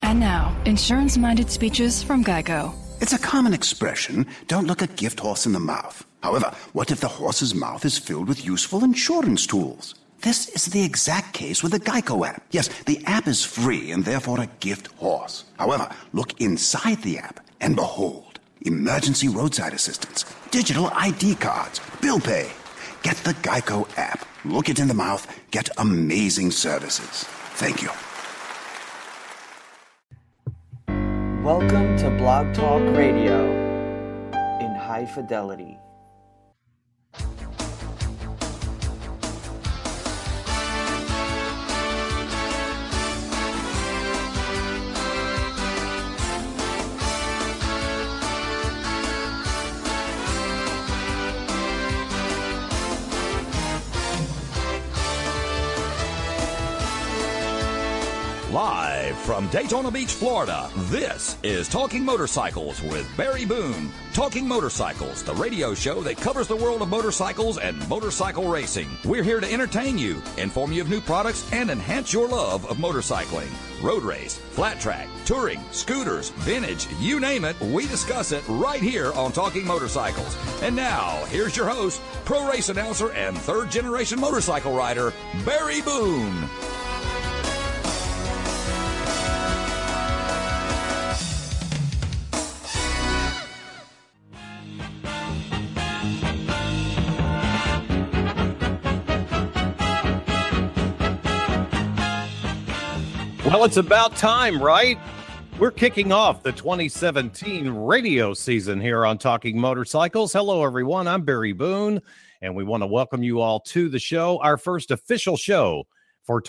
And now, insurance-minded speeches from Geico. It's a common expression, don't look a gift horse in the mouth. However, what if the horse's mouth is filled with useful insurance tools? This is the exact case with the Geico app. Yes, the app is free and therefore a gift horse. However, look inside the app and behold, emergency roadside assistance, digital ID cards, bill pay. Get the Geico app. Look it in the mouth. Get amazing services. Thank you. Welcome to Blog Talk Radio in high fidelity. Live from Daytona Beach, Florida, this is Talking Motorcycles with Barry Boone. Talking Motorcycles, the radio show that covers the world of motorcycles and motorcycle racing. We're here to entertain you, inform you of new products, and enhance your love of motorcycling. Road race, flat track, touring, scooters, vintage, you name it, we discuss it right here on Talking Motorcycles. And now, here's your host, pro race announcer and third-generation motorcycle rider, Barry Boone. Well, it's about time, right? We're kicking off the 2017 radio season here on Talking Motorcycles. Hello, everyone. I'm Barry Boone, and we want to welcome you all to the show, our first official show for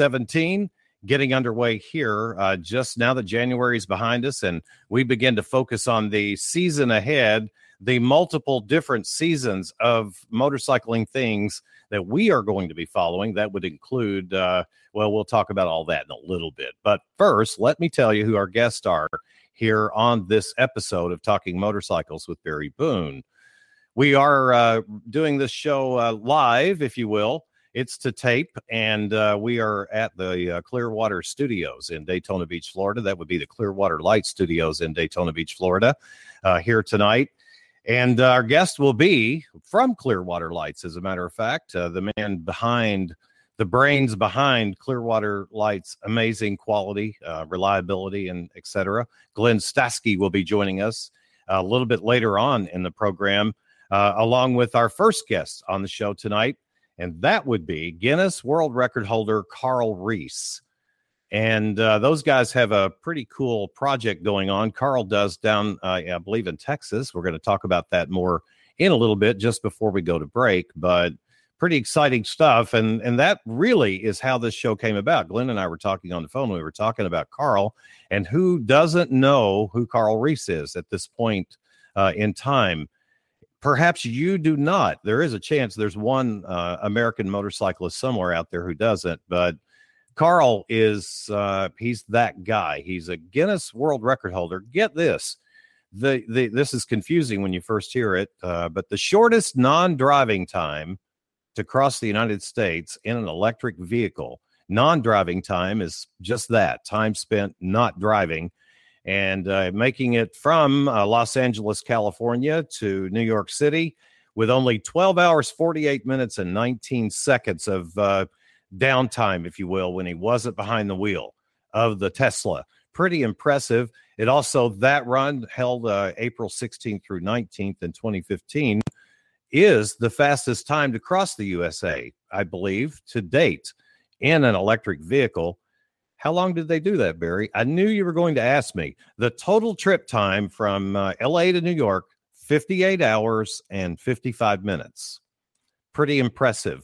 2017, getting underway here just now that January is behind us, and we begin to focus on the season ahead, the multiple different seasons of motorcycling things that we are going to be following. That would include, we'll talk about all that in a little bit. But first, let me tell you who our guests are here on this episode of Talking Motorcycles with Barry Boone. We are doing this show live, if you will. It's to tape, and we are at the Clearwater Studios in Daytona Beach, Florida. That would be the Clearwater Light Studios in Daytona Beach, Florida, here tonight. And our guest will be from Clearwater Lights, as a matter of fact, the man behind, the brains behind Clearwater Lights' amazing quality, reliability, and et cetera. Glenn Stasky will be joining us a little bit later on in the program, along with our first guest on the show tonight, and that would be Guinness World Record holder Carl Reese. And those guys have a pretty cool project going on. Carl does down, I believe, in Texas. We're going to talk about that more in a little bit just before we go to break. But pretty exciting stuff. And that really is how this show came about. Glenn and I were talking on the phone. We were talking about Carl. And who doesn't know who Carl Reese is at this point in time? Perhaps you do not. There is a chance there's one American motorcyclist somewhere out there who doesn't. But Carl is, he's that guy. He's a Guinness World Record holder. Get this. This is confusing when you first hear it, but the shortest non-driving time to cross the United States in an electric vehicle. Non-driving time is just that, time spent not driving, and making it from Los Angeles, California to New York City with only 12 hours, 48 minutes, and 19 seconds of downtime, if you will, when he wasn't behind the wheel of the Tesla. Pretty impressive. It also, that run held April 16th through 19th in 2015, is the fastest time to cross the USA, I believe, to date in an electric vehicle. How long did they do that, Barry? I knew you were going to ask me. The total trip time from LA to New York, 58 hours and 55 minutes. Pretty impressive.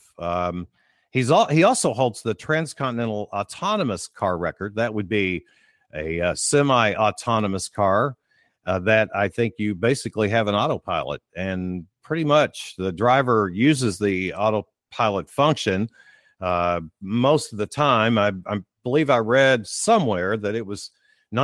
He also holds the transcontinental autonomous car record. That would be a semi-autonomous car that I think you basically have an autopilot, and pretty much the driver uses the autopilot function most of the time. I believe I read somewhere that it was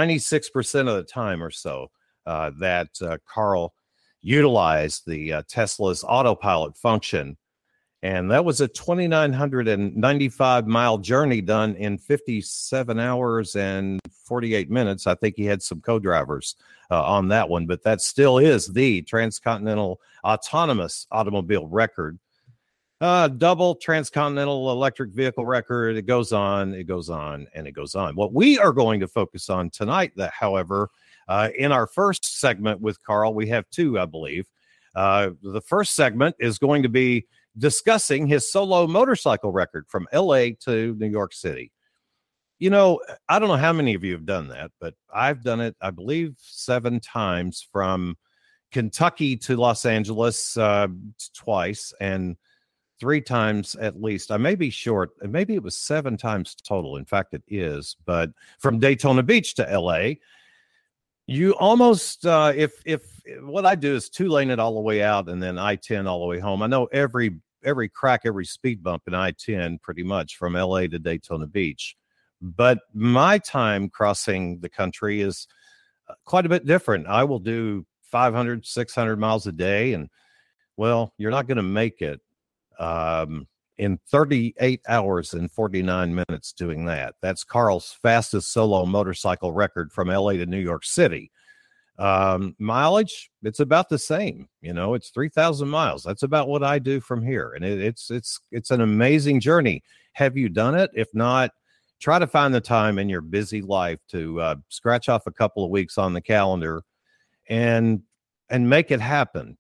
96% of the time or so that Carl utilized the Tesla's autopilot function. And that was a 2,995-mile journey done in 57 hours and 48 minutes. I think he had some co-drivers on that one, but that still is the transcontinental autonomous automobile record. Double transcontinental electric vehicle record. It goes on, and it goes on. What we are going to focus on tonight, however, in our first segment with Carl, we have two, I believe. The first segment is going to be discussing his solo motorcycle record from LA to New York City. You know, I don't know how many of you have done that, but I've done it, I believe, 7 times from Kentucky to Los Angeles twice, and 3 times at least. I may be short. Maybe it was 7 times total. In fact, it is. But from Daytona Beach to LA, you almost, if what I do is 2-lane it all the way out and then I-10 all the way home. I know every crack, every speed bump in I-10 pretty much from LA to Daytona Beach. But my time crossing the country is quite a bit different. I will do 500, 600 miles a day. And, well, you're not going to make it in 38 hours and 49 minutes doing that. That's Carl's fastest solo motorcycle record from LA to New York City. Mileage, it's about the same. You know, it's 3,000 miles. That's about what I do from here. And it's an amazing journey. Have you done it? If not, try to find the time in your busy life to scratch off a couple of weeks on the calendar and make it happen.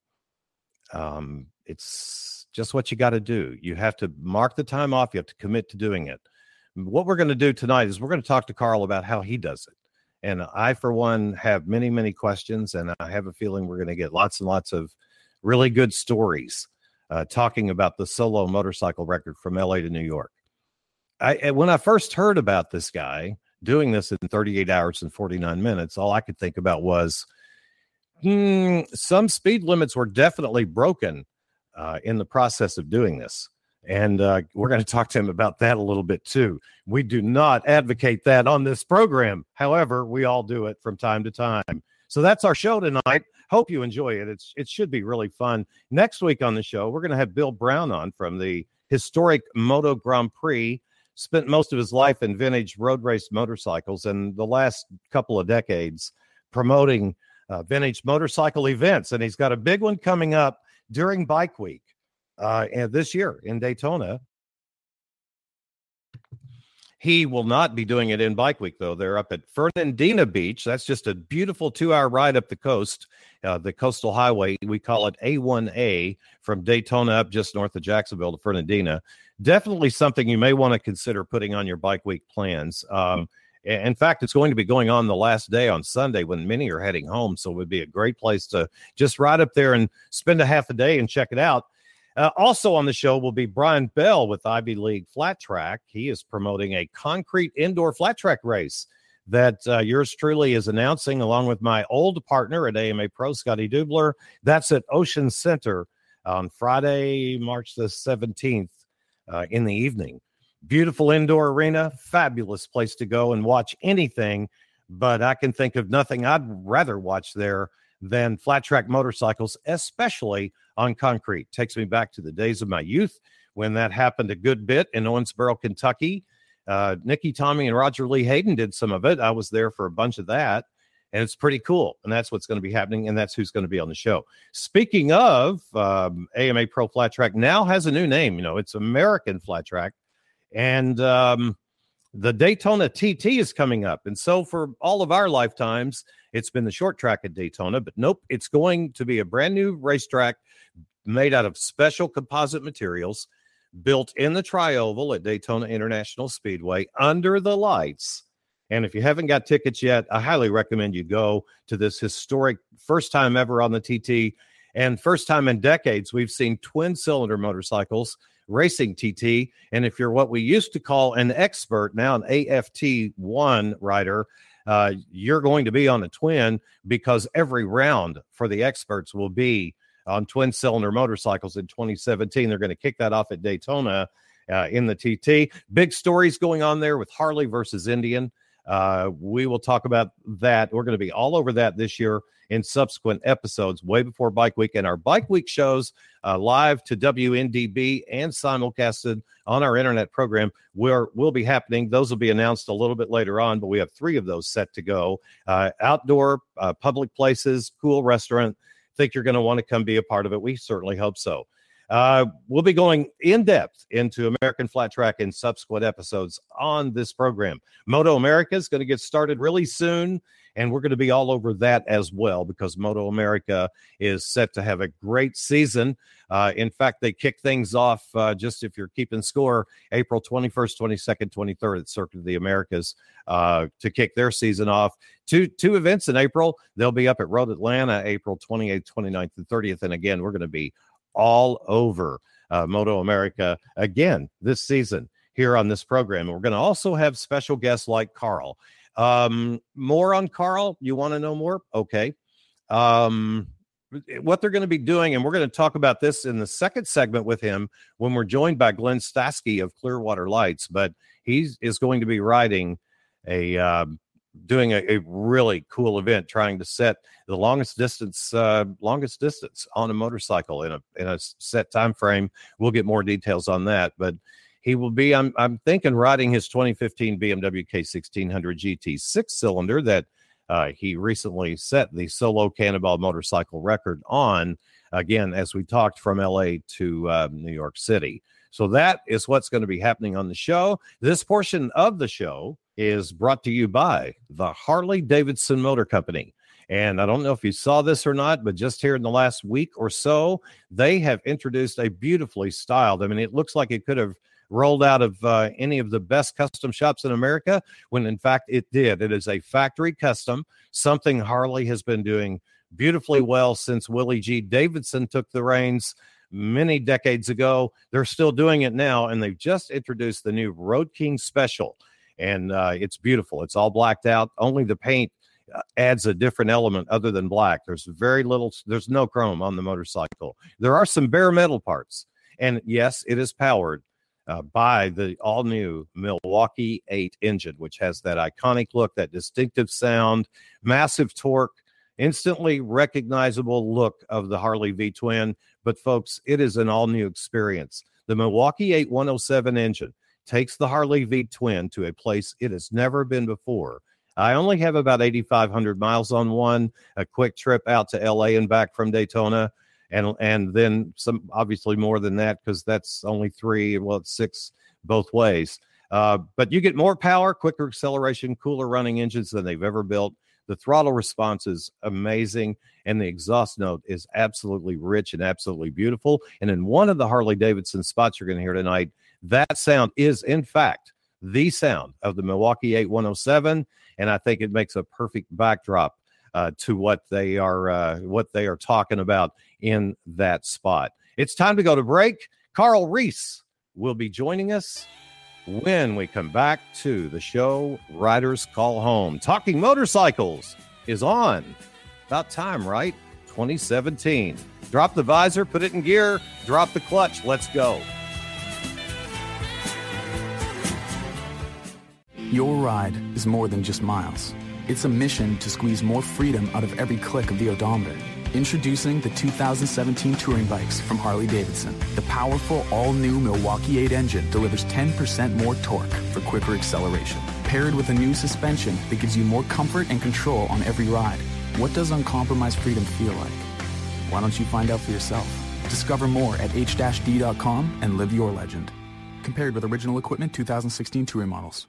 It's just what you got to do. You have to mark the time off. You have to commit to doing it. What we're going to do tonight is we're going to talk to Carl about how he does it. And I, for one, have many, many questions, and I have a feeling we're going to get lots and lots of really good stories talking about the solo motorcycle record from LA to New York. When I first heard about this guy doing this in 38 hours and 49 minutes, all I could think about was some speed limits were definitely broken in the process of doing this. And we're going to talk to him about that a little bit too. We do not advocate that on this program. However, we all do it from time to time. So that's our show tonight. Hope you enjoy it. It should be really fun. Next week on the show, we're going to have Bill Brown on from the historic Moto Grand Prix. Spent most of his life in vintage road race motorcycles and the last couple of decades promoting vintage motorcycle events. And he's got a big one coming up during Bike Week and this year in Daytona. He will not be doing it in Bike Week, though. They're up at Fernandina Beach. That's just a beautiful 2-hour ride up the coast, the coastal highway. We call it A1A from Daytona up just north of Jacksonville to Fernandina. Definitely something you may want to consider putting on your Bike Week plans. In fact, it's going to be going on the last day on Sunday when many are heading home. So it would be a great place to just ride up there and spend a half a day and check it out. Also on the show will be Brian Bell with Ivy League Flat Track. He is promoting a concrete indoor flat track race that yours truly is announcing along with my old partner at AMA Pro, Scotty Dubler. That's at Ocean Center on Friday, March the 17th in the evening. Beautiful indoor arena, fabulous place to go and watch anything, but I can think of nothing I'd rather watch there than flat track motorcycles, especially on concrete. Takes me back to the days of my youth when that happened a good bit in Owensboro, Kentucky. Nicky, Tommy, and Roger Lee Hayden did some of it. I was there for a bunch of that, and it's pretty cool. And that's what's going to be happening, and that's who's going to be on the show. Speaking of, AMA Pro Flat Track now has a new name. You know, it's American Flat Track, and the Daytona TT is coming up. And so for all of our lifetimes, it's been the short track at Daytona, but nope, it's going to be a brand new racetrack made out of special composite materials built in the Tri-Oval at Daytona International Speedway under the lights. And if you haven't got tickets yet, I highly recommend you go to this historic first time ever on the TT and first time in decades we've seen twin cylinder motorcycles racing TT. And if you're what we used to call an expert, now an AFT1 rider, you're going to be on a twin because every round for the experts will be on twin cylinder motorcycles in 2017. They're going to kick that off at Daytona in the TT. Big stories going on there with Harley versus Indian. We will talk about that. We're going to be all over that this year in subsequent episodes, way before Bike Week. And our Bike Week shows live to WNDB and simulcasted on our internet program will be happening. Those will be announced a little bit later on, but we have 3 of those set to go. Outdoor, public places, cool restaurant. Think you're going to want to come be a part of it. We certainly hope so. We'll be going in depth into American Flat Track in subsequent episodes on this program. Moto America is going to get started really soon, and we're going to be all over that as well because Moto America is set to have a great season. In fact, they kick things off, just if you're keeping score, April 21st, 22nd, 23rd at Circuit of the Americas to kick their season off. Two events in April. They'll be up at Road Atlanta, April 28th, 29th, and 30th. And again, we're going to be all over Moto America again this season here on this program. And we're going to also have special guests like Carl. More on Carl. You want to know more? Okay. What they're going to be doing, and we're going to talk about this in the second segment with him when we're joined by Glenn Stasky of Clearwater Lights, but he is going to be riding doing a really cool event, trying to set the longest distance on a motorcycle in a set time frame. We'll get more details on that, but he will be, I'm thinking, riding his 2015 BMW K1600 GT 6-cylinder that he recently set the solo Cannonball motorcycle record on, again, as we talked, from LA to New York City. So that is what's going to be happening on the show. This portion of the show is brought to you by the Harley-Davidson Motor Company. And I don't know if you saw this or not, but just here in the last week or so, they have introduced a beautifully styled, I mean, it looks like it could have rolled out of any of the best custom shops in America, when in fact it did. It is a factory custom, something Harley has been doing beautifully well since Willie G. Davidson took the reins many decades ago. They're still doing it now, and they've just introduced the new Road King Special, and it's beautiful. It's all blacked out. Only the paint adds a different element other than black. There's no chrome on the motorcycle. There are some bare metal parts, and yes, it is powered by the all-new Milwaukee 8 engine, which has that iconic look, that distinctive sound, massive torque, instantly recognizable look of the Harley V-Twin. But folks, it is an all-new experience. The Milwaukee 8 107 engine takes the Harley V-Twin to a place it has never been before. I only have about 8,500 miles on one, a quick trip out to LA and back from Daytona, and then some, obviously more than that, because that's only 6 both ways. But you get more power, quicker acceleration, cooler running engines than they've ever built. The throttle response is amazing, and the exhaust note is absolutely rich and absolutely beautiful. And in one of the Harley-Davidson spots you're going to hear tonight, that sound is, in fact, the sound of the Milwaukee 8 107, and I think it makes a perfect backdrop to what they are talking about in that spot. It's time to go to break. Carl Reese will be joining us when we come back to the show Riders Call Home. Talking Motorcycles is on. About time, right? 2017. Drop the visor, put it in gear, drop the clutch. Let's go. Your ride is more than just miles. It's a mission to squeeze more freedom out of every click of the odometer. Introducing the 2017 touring bikes from Harley-Davidson. The powerful all-new Milwaukee 8 engine delivers 10% more torque for quicker acceleration. Paired with a new suspension that gives you more comfort and control on every ride. What does uncompromised freedom feel like? Why don't you find out for yourself? Discover more at h-d.com and live your legend. Compared with original equipment 2016 touring models.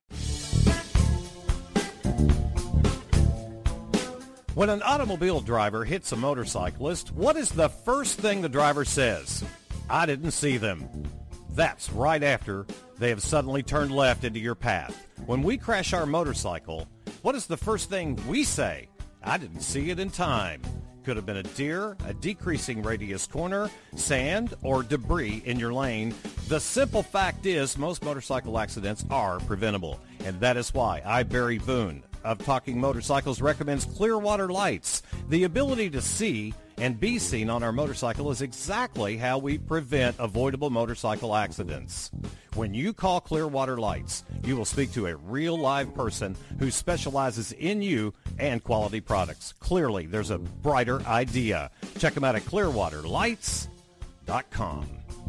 When an automobile driver hits a motorcyclist, what is the first thing the driver says? I didn't see them. That's right after they have suddenly turned left into your path. When we crash our motorcycle, what is the first thing we say? I didn't see it in time. Could have been a deer, a decreasing radius corner, sand, or debris in your lane. The simple fact is most motorcycle accidents are preventable. And that is why I, Barry Boone, of Talking Motorcycles, recommends Clearwater Lights. The ability to see and be seen on our motorcycle is exactly how we prevent avoidable motorcycle accidents. When you call Clearwater Lights, you will speak to a real live person who specializes in you and quality products. Clearly, there's a brighter idea. Check them out at clearwaterlights.com.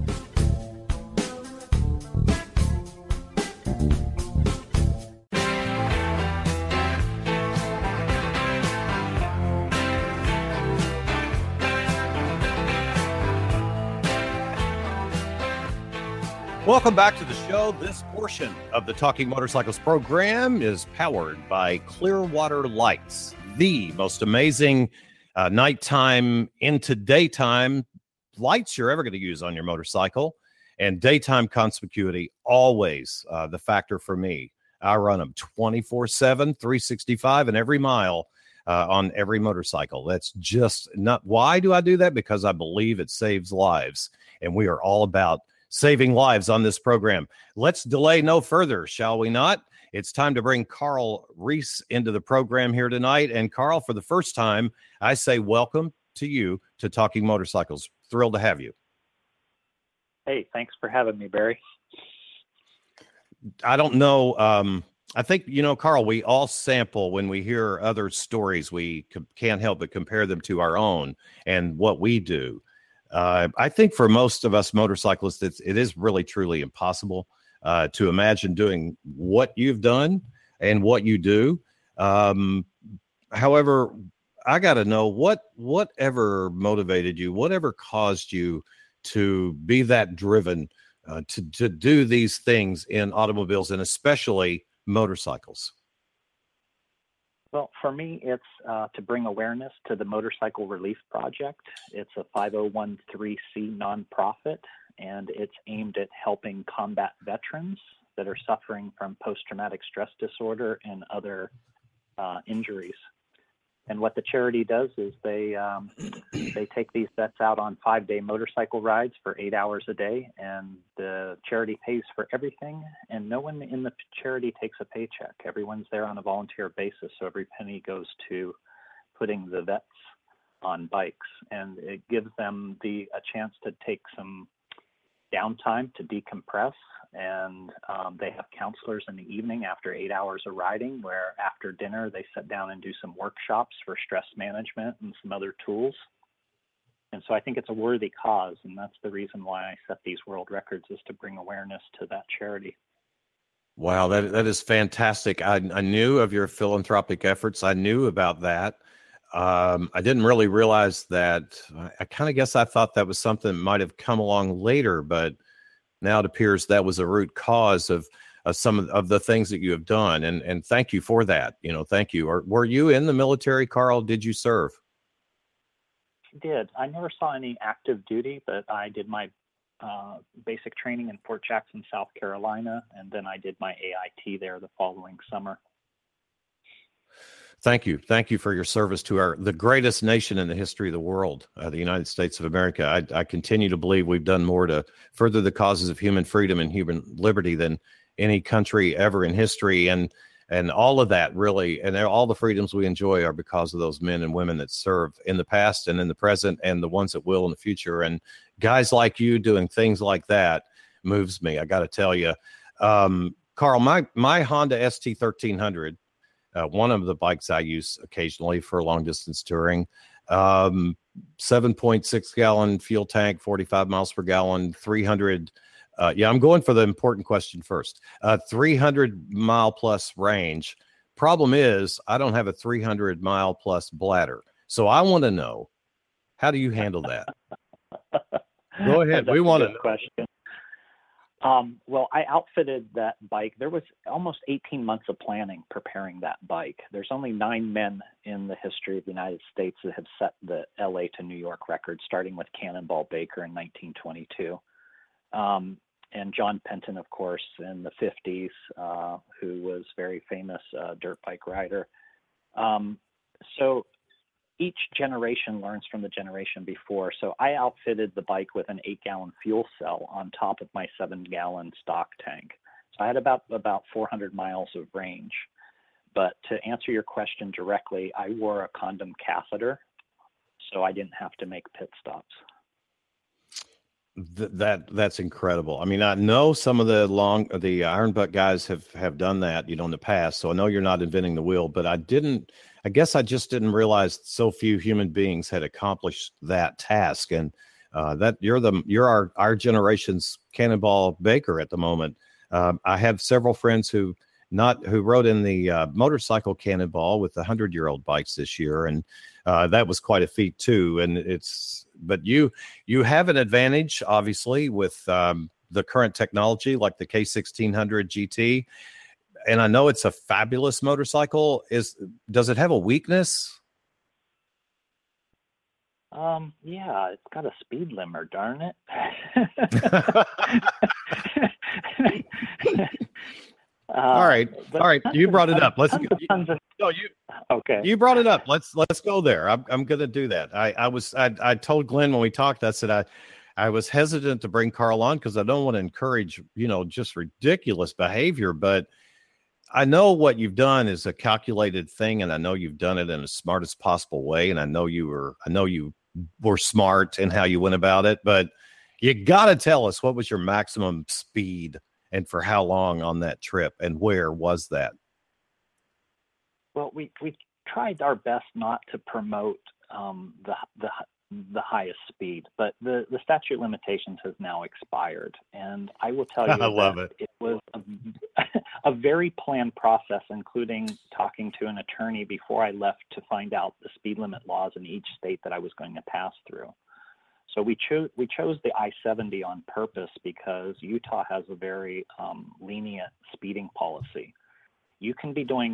Welcome back to the show. This portion of the Talking Motorcycles program is powered by Clearwater Lights, the most amazing nighttime into daytime lights you're ever going to use on your motorcycle. And daytime conspicuity, always the factor for me. I run them 24/7, 365, and every mile on every motorcycle. That's just not. Why do I do that? Because I believe it saves lives. And we are all about saving lives on this program. Let's delay no further, shall we not? It's time to bring Carl Reese into the program here tonight. And Carl, for the first time, I say welcome to you to Talking Motorcycles. Thrilled to have you. Hey, thanks for having me, Barry. I don't know. I think, Carl, we all sample when we hear other stories. We can't help but compare them to our own and what we do. I think for most of us motorcyclists, it is really, truly impossible to imagine doing what you've done and what you do. However, I got to know whatever motivated you, whatever caused you to be that driven to do these things in automobiles and especially motorcycles. Well, for me, it's to bring awareness to the Motorcycle Relief Project. It's a 501(c) nonprofit, and it's aimed at helping combat veterans that are suffering from post-traumatic stress disorder and other injuries. And what the charity does is they take these vets out on 5-day motorcycle rides for 8 hours a day, and the charity pays for everything, and no one in the charity takes a paycheck. Everyone's there on a volunteer basis, so every penny goes to putting the vets on bikes, and it gives them a chance to take some downtime to decompress. And they have counselors in the evening after 8 hours of riding, where after dinner they sit down and do some workshops for stress management and some other tools. And so I think it's a worthy cause, and that's the reason why I set these world records, is to bring awareness to that charity. Wow, that is fantastic. I knew of your philanthropic efforts. I knew about that. I didn't really realize that. I kind of guess I thought that was something that might have come along later, but now it appears that was a root cause of some of the things that you have done. And thank you for that. Thank you. Were you in the military, Carl? Did you serve? I did. I never saw any active duty, but I did my basic training in Fort Jackson, South Carolina, and then I did my AIT there the following summer. Thank you. Thank you for your service to the greatest nation in the history of the world, the United States of America. I continue to believe we've done more to further the causes of human freedom and human liberty than any country ever in history. And all of that really, and all the freedoms we enjoy are because of those men and women that served in the past and in the present and the ones that will in the future. And guys like you doing things like that moves me. I got to tell you, Carl, my Honda ST1300, one of the bikes I use occasionally for long distance touring, 7.6 gallon fuel tank, 45 miles per gallon, 300. I'm going for the important question first. 300 mile plus range. Problem is, I don't have a 300 mile plus bladder. So I want to know, how do you handle that? Go ahead. We want to know. Question. Well, I outfitted that bike. There was almost 18 months of planning preparing that bike. There's only 9 men in the history of the United States that have set the LA to New York record, starting with Cannonball Baker in 1922. And John Penton, of course, in the 50s, who was very famous dirt bike rider. So each generation learns from the generation before. So I outfitted the bike with an 8-gallon fuel cell on top of my 7-gallon stock tank. So I had about 400 miles of range. But to answer your question directly, I wore a condom catheter, so I didn't have to make pit stops. That's incredible. I mean, I know some of the Iron Butt guys have done that, in the past. So I know you're not inventing the wheel, but I guess I just didn't realize so few human beings had accomplished that task. And that you're our generation's Cannonball Baker at the moment. I have several friends who rode in the motorcycle Cannonball with the 100-year-old bikes this year, and that was quite a feat too. And but you have an advantage, obviously, with the current technology like the K1600 GT. And I know it's a fabulous motorcycle. Does it have a weakness? Yeah, it's got a speed limiter, darn it. All right. You brought it up. Okay. You brought it up. Let's go there. I'm going to do that. I told Glenn when we talked, I said I was hesitant to bring Carl on because I don't want to encourage, just ridiculous behavior, but I know what you've done is a calculated thing, and I know you've done it in the smartest possible way, and I know you were smart in how you went about it, but you got to tell us, what was your maximum speed and for how long on that trip, and where was that? Well, we tried our best not to promote the highest speed, but the statute limitations has now expired, and I will tell you I love it. It was a very planned process, including talking to an attorney before I left to find out the speed limit laws in each state that I was going to pass through. So we chose the I-70 on purpose because Utah has a very lenient speeding policy. You can be doing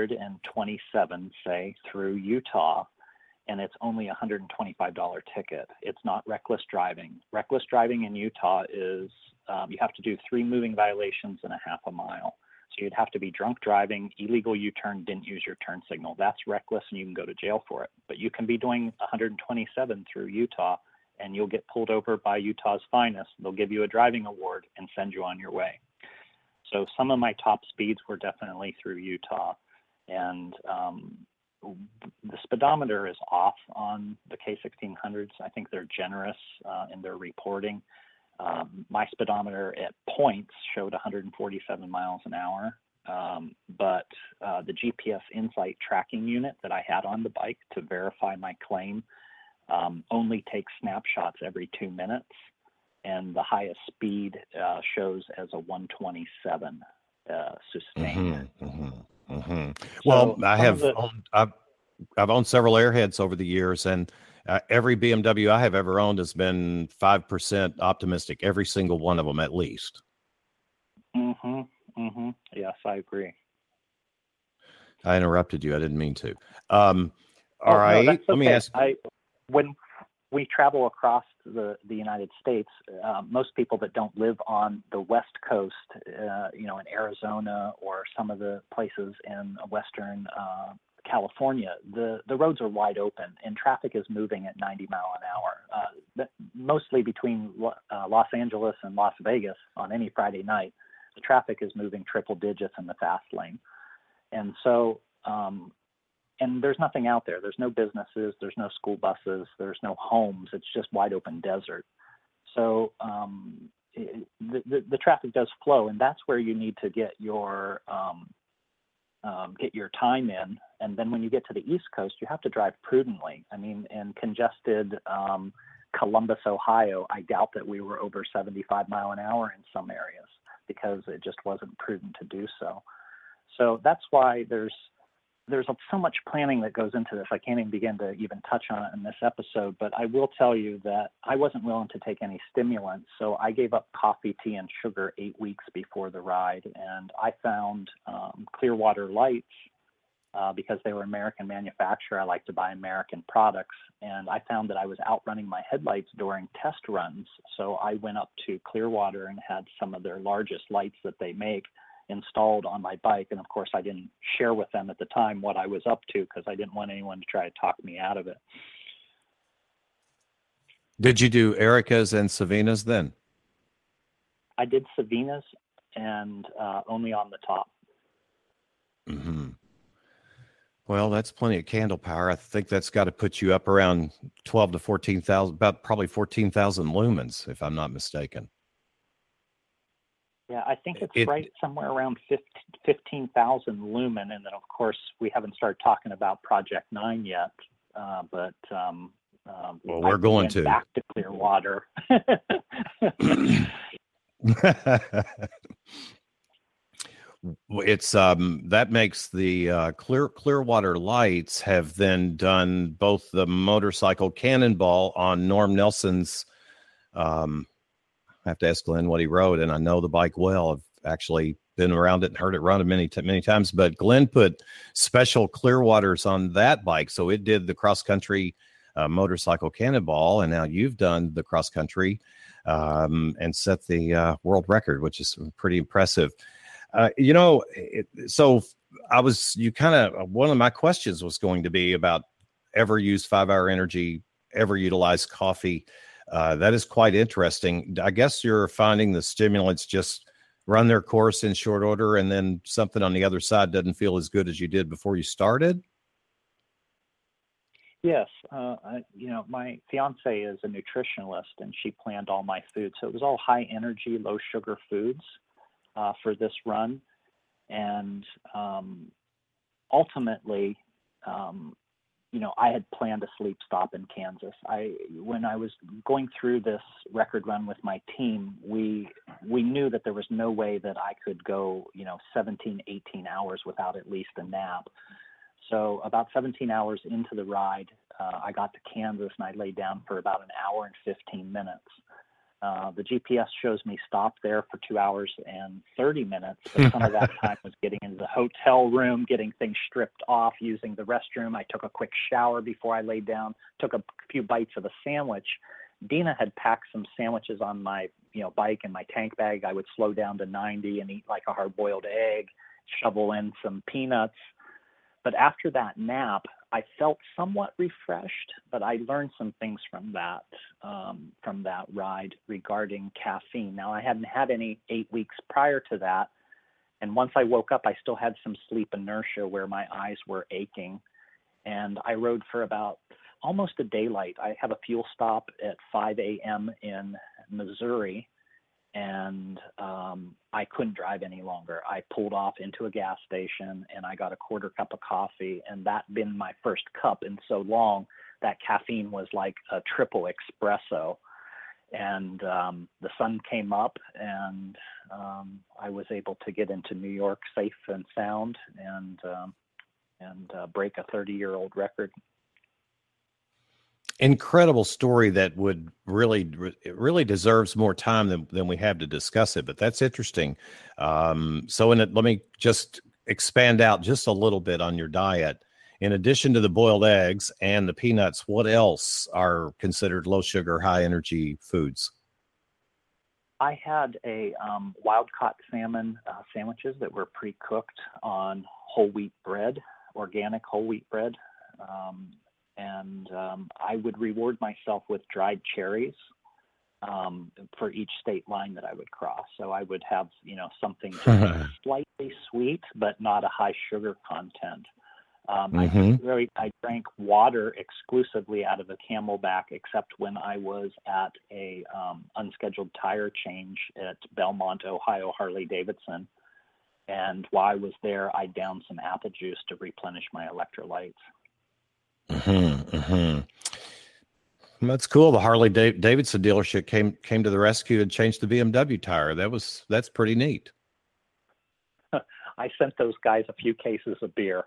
127, say, through Utah, and it's only a $125 ticket. It's not reckless driving. Reckless driving in Utah is you have to do 3 moving violations in a half a mile. So you'd have to be drunk driving, illegal U-turn, didn't use your turn signal. That's reckless, and you can go to jail for it. But you can be doing 127 through Utah, and you'll get pulled over by Utah's finest. They'll give you a driving award and send you on your way. So some of my top speeds were definitely through Utah, and the speedometer is off on the K1600s. I think they're generous in their reporting. My speedometer at points showed 147 miles an hour, but the GPS Insight tracking unit that I had on the bike to verify my claim only takes snapshots every 2 minutes, and the highest speed shows as a 127 sustained. Well, I've owned several Airheads over the years, and every BMW I have ever owned has been 5% optimistic. Every single one of them, at least. Yes, I agree. I interrupted you. I didn't mean to. All right. No, let me ask. When we travel across the United States, most people that don't live on the West Coast, in Arizona or some of the places in Western California, the roads are wide open and traffic is moving at 90 mile an hour. Mostly between Los Angeles and Las Vegas on any Friday night, the traffic is moving triple digits in the fast lane. And so, and there's nothing out there. There's no businesses, there's no school buses, there's no homes. It's just wide open desert. So the traffic does flow, and that's where you need to get your time in. And then when you get to the East Coast, you have to drive prudently. I mean, in congested Columbus, Ohio, I doubt that we were over 75 mile an hour in some areas because it just wasn't prudent to do so. So that's why there's so much planning that goes into this. I can't even begin to even touch on it in this episode, but I will tell you that I wasn't willing to take any stimulants. So I gave up coffee, tea, and sugar 8 weeks before the ride. And I found Clearwater lights because they were American manufacturer. I like to buy American products. And I found that I was outrunning my headlights during test runs. So I went up to Clearwater and had some of their largest lights that they make installed on my bike. And of course, I didn't share with them at the time what I was up to because I didn't want anyone to try to talk me out of it. Did you do Ericas and Savinas then? I did Savinas and only on the top. Well, that's plenty of candle power. I think that's got to put you up around 12 to 14,000, about probably 14,000 lumens, if I'm not mistaken. Yeah, I think it's right somewhere around 15,000 lumen. And then, of course, we haven't started talking about Project 9 yet, but well, we're going to. Back to Clearwater. It's that makes the Clearwater Lights have then done both the motorcycle cannonball on Norm Nelson's. I have to ask Glenn what he rode, and I know the bike well. I've actually been around it and heard it run many times. But Glenn put special Clearwaters on that bike, so it did the cross country motorcycle cannonball, and now you've done the cross country and set the world record, which is pretty impressive. So one of my questions was going to be about ever use 5-hour energy, ever utilize coffee. That is quite interesting. I guess you're finding the stimulants just run their course in short order, and then something on the other side doesn't feel as good as you did before you started. Yes. My fiance is a nutritionalist, and she planned all my food. So it was all high energy, low sugar foods for this run. And ultimately, I had planned a sleep stop in Kansas. When I was going through this record run with my team, we knew that there was no way that I could go, 17, 18 hours without at least a nap. So about 17 hours into the ride, I got to Kansas and I laid down for about an hour and 15 minutes. The GPS shows me stop there for 2 hours and 30 minutes, but some of that time was getting into the hotel room, getting things stripped off, using the restroom. I took a quick shower before I laid down, took a few bites of a sandwich. Dina had packed some sandwiches on my bike in my tank bag. I would slow down to 90 and eat like a hard-boiled egg, shovel in some peanuts. But after that nap, I felt somewhat refreshed, but I learned some things from that ride regarding caffeine. Now, I hadn't had any 8 weeks prior to that, and once I woke up, I still had some sleep inertia where my eyes were aching, and I rode for about almost a daylight. I have a fuel stop at 5 a.m. in Missouri, and I couldn't drive any longer. I pulled off into a gas station and I got a quarter cup of coffee, and that been my first cup in so long. That caffeine was like a triple espresso, and the sun came up, and I was able to get into New York safe and sound and break a 30-year-old record. Incredible story that would really deserves more time than we have to discuss it, but that's interesting. Let me just expand out just a little bit on your diet. In addition to the boiled eggs and the peanuts, what else are considered low sugar, high energy foods? I had a wild-caught salmon sandwiches that were pre-cooked on whole wheat bread, organic whole wheat bread. And I would reward myself with dried cherries for each state line that I would cross. So I would have, something slightly sweet, but not a high sugar content. I drank water exclusively out of a Camelback, except when I was at a unscheduled tire change at Belmont, Ohio, Harley-Davidson. And while I was there, I downed some apple juice to replenish my electrolytes. That's cool. The Harley Davidson dealership came to the rescue and changed the BMW tire. That's pretty neat. I sent those guys a few cases of beer.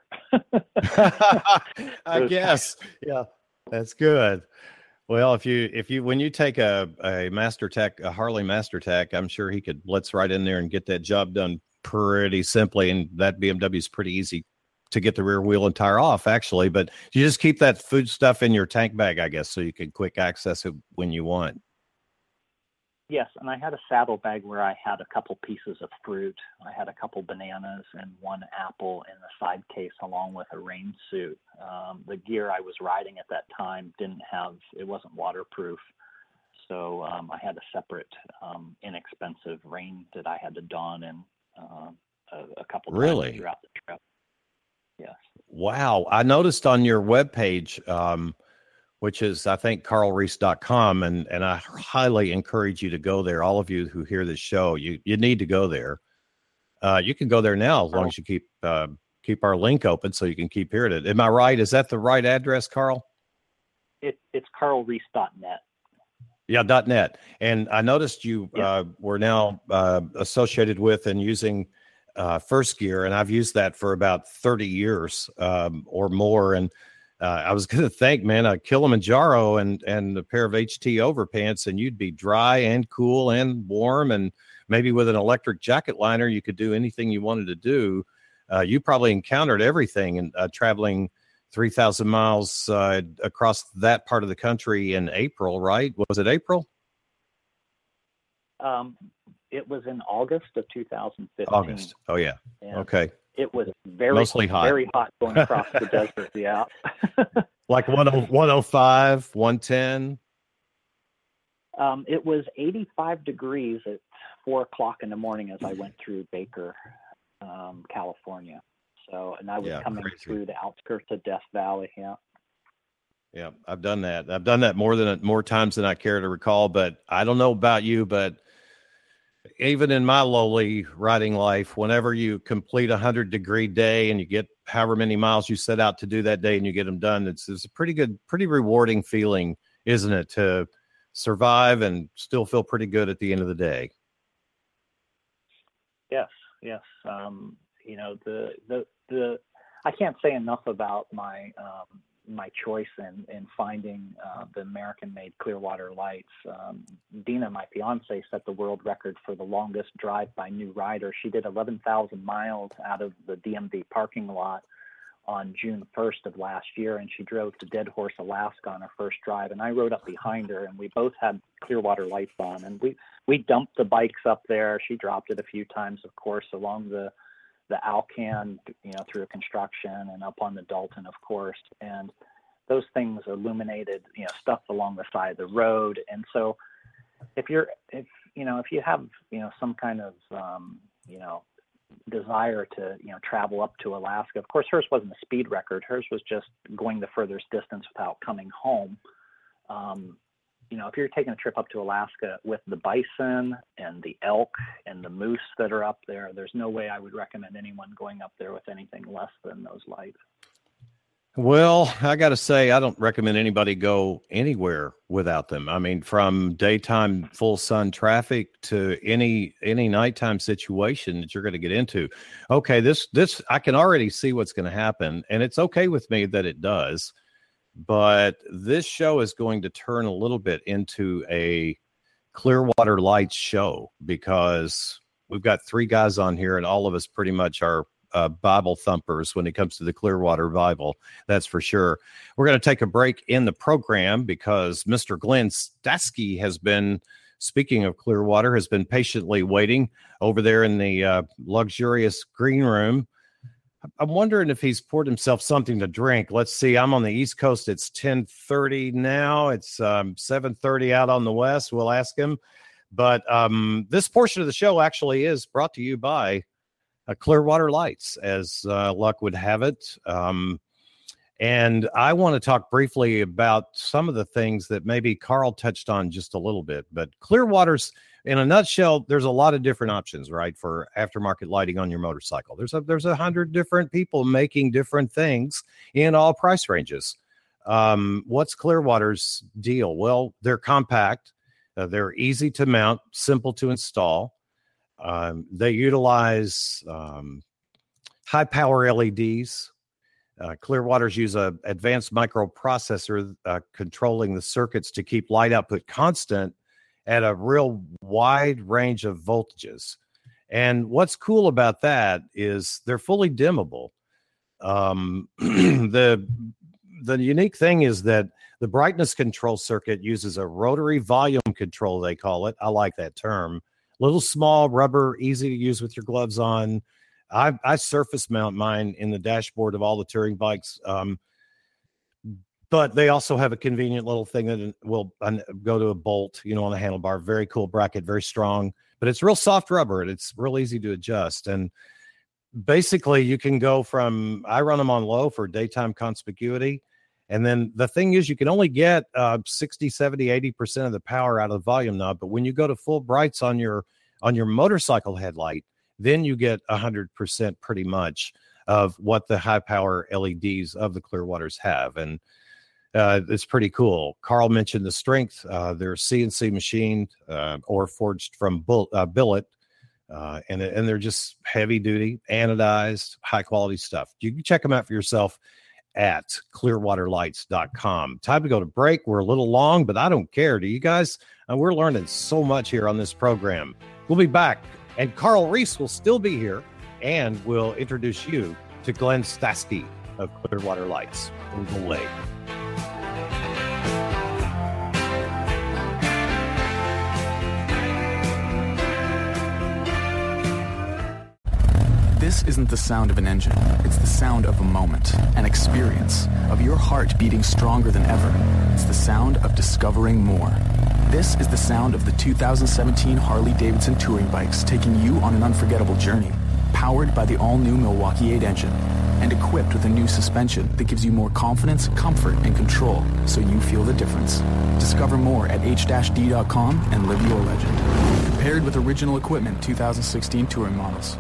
I guess. Yeah, that's good. Well, if you when you take a MasterTech, a Harley MasterTech, I'm sure he could blitz right in there and get that job done pretty simply. And that BMW is pretty easy to get the rear wheel and tire off, actually. But you just keep that food stuff in your tank bag, I guess, so you can quick access it when you want. Yes, and I had a saddlebag where I had a couple pieces of fruit. I had a couple bananas and one apple in the side case, along with a rain suit. The gear I was riding at that time it wasn't waterproof. So I had a separate inexpensive rain that I had to don in a couple times throughout the trip. Yes. Wow. I noticed on your webpage, which is, I think, carlreese.com, and I highly encourage you to go there. All of you who hear this show, you need to go there. You can go there now as long as you keep our link open so you can keep hearing it. Am I right? Is that the right address, Carl? It's carlreese.net. Yeah, .net. And I noticed you were now associated with and using First Gear, and I've used that for about 30 years or more. And I was going to think, man, a Kilimanjaro and a pair of HT overpants, and you'd be dry and cool and warm, and maybe with an electric jacket liner, you could do anything you wanted to do. You probably encountered everything and traveling 3,000 miles across that part of the country in April, right? Was it April? It was in August of 2015. August. Oh, yeah. And okay. It was very hot. Very hot going across the desert. Yeah. Like 105, 110. It was 85 degrees at 4:00 in the morning as I went through Baker, California. So, and I was coming through the outskirts of Death Valley. Yeah. Yeah, I've done that. I've done that more times than I care to recall. But I don't know about you, but even in my lowly riding life, whenever you complete 100-degree day and you get however many miles you set out to do that day and you get them done, it's a pretty rewarding feeling, isn't it, to survive and still feel pretty good at the end of the day? Yes. I can't say enough about my choice in finding the American-made Clearwater lights. Dina, my fiance, set the world record for the longest drive by new rider. She did 11,000 miles out of the DMV parking lot on June 1st of last year, and she drove to Dead Horse, Alaska on her first drive, and I rode up behind her, and we both had Clearwater lights on, and we dumped the bikes up there. She dropped it a few times, of course, along the Alcan, through construction, and up on the Dalton, of course. And those things illuminated, stuff along the side of the road. And so if you have, some kind of, desire to, travel up to Alaska, of course, hers wasn't a speed record. Hers was just going the furthest distance without coming home. If you're taking a trip up to Alaska with the bison and the elk and the moose that are up there, there's no way I would recommend anyone going up there with anything less than those lights. Well, I got to say, I don't recommend anybody go anywhere without them. I mean, from daytime full sun traffic to any nighttime situation that you're going to get into. Okay, this I can already see what's going to happen, and it's okay with me that it does. But this show is going to turn a little bit into a Clearwater Lights show because we've got three guys on here, and all of us pretty much are Bible thumpers when it comes to the Clearwater Bible. That's for sure. We're going to take a break in the program because Mr. Glenn Statsky has been, speaking of Clearwater, has been patiently waiting over there in the luxurious green room. I'm wondering if he's poured himself something to drink. Let's see. I'm on the East Coast. It's 10:30 now. It's 7:30 out on the West. We'll ask him. But this portion of the show actually is brought to you by Clearwater Lights, as luck would have it. And I want to talk briefly about some of the things that maybe Carl touched on just a little bit. But Clearwater's, in a nutshell, there's a lot of different options, right, for aftermarket lighting on your motorcycle. There's 100 different people making different things in all price ranges. What's Clearwater's deal? Well, they're compact. They're easy to mount, simple to install. They utilize high power LEDs. Clearwater's use an advanced microprocessor controlling the circuits to keep light output constant at a real wide range of voltages. And what's cool about that is they're fully dimmable. The unique thing is that the brightness control circuit uses a rotary volume control, they call it. I like that term. Little small rubber, easy to use with your gloves on. I surface mount mine in the dashboard of all the touring bikes. But they also have a convenient little thing that will go to a bolt, on the handlebar. Very cool bracket, very strong. But it's real soft rubber, and it's real easy to adjust. And basically you can go from, I run them on low for daytime conspicuity. And then the thing is, you can only get 60, 70, 80% of the power out of the volume knob. But when you go to full brights on your motorcycle headlight, then you get 100% pretty much of what the high power LEDs of the Clearwaters have. And it's pretty cool. Carl mentioned the strength. They're CNC machined or forged from billet. And they're just heavy duty, anodized, high quality stuff. You can check them out for yourself at clearwaterlights.com. Time to go to break. We're a little long, but I don't care. Do you guys? We're learning so much here on this program. We'll be back, and Carl Reese will still be here, and we'll introduce you to Glenn Stasky of Clearwater Lights. Move away. This isn't the sound of an engine. It's the sound of a moment, an experience, of your heart beating stronger than ever. It's the sound of discovering more. This is the sound of the 2017 Harley-Davidson touring bikes taking you on an unforgettable journey. Powered by the all-new Milwaukee 8 engine and equipped with a new suspension that gives you more confidence, comfort, and control so you feel the difference. Discover more at h-d.com and live your legend. Compared with original equipment 2016 touring models.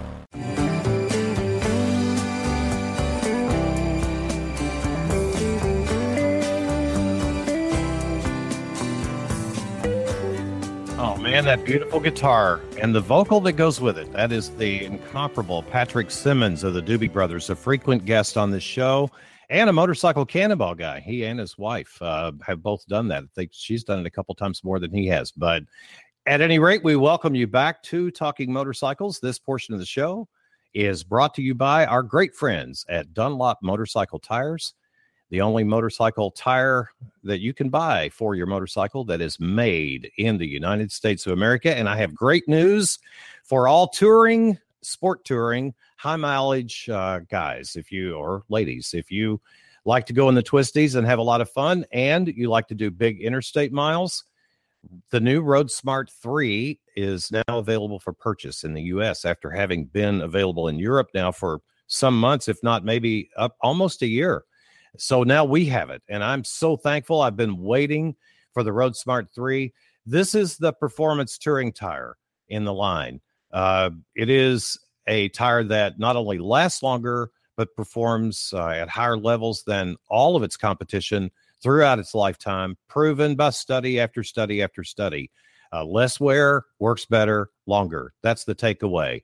Man, that beautiful guitar and the vocal that goes with it. That is the incomparable Patrick Simmons of the Doobie Brothers, a frequent guest on this show and a motorcycle cannonball guy. He and his wife have both done that. I think she's done it a couple times more than he has. But at any rate, we welcome you back to Talking Motorcycles. This portion of the show is brought to you by our great friends at Dunlop Motorcycle Tires. The only motorcycle tire that you can buy for your motorcycle that is made in the United States of America. And I have great news for all touring, sport touring, high mileage guys, or ladies, if you like to go in the twisties and have a lot of fun and you like to do big interstate miles, the new Road Smart 3 is now available for purchase in the U.S. after having been available in Europe now for some months, if not maybe up almost a year. So now we have it, and I'm so thankful. I've been waiting for the Road Smart 3. This is the performance touring tire in the line. It is a tire that not only lasts longer, but performs at higher levels than all of its competition throughout its lifetime, proven by study after study after study. Less wear, works better, longer. That's the takeaway.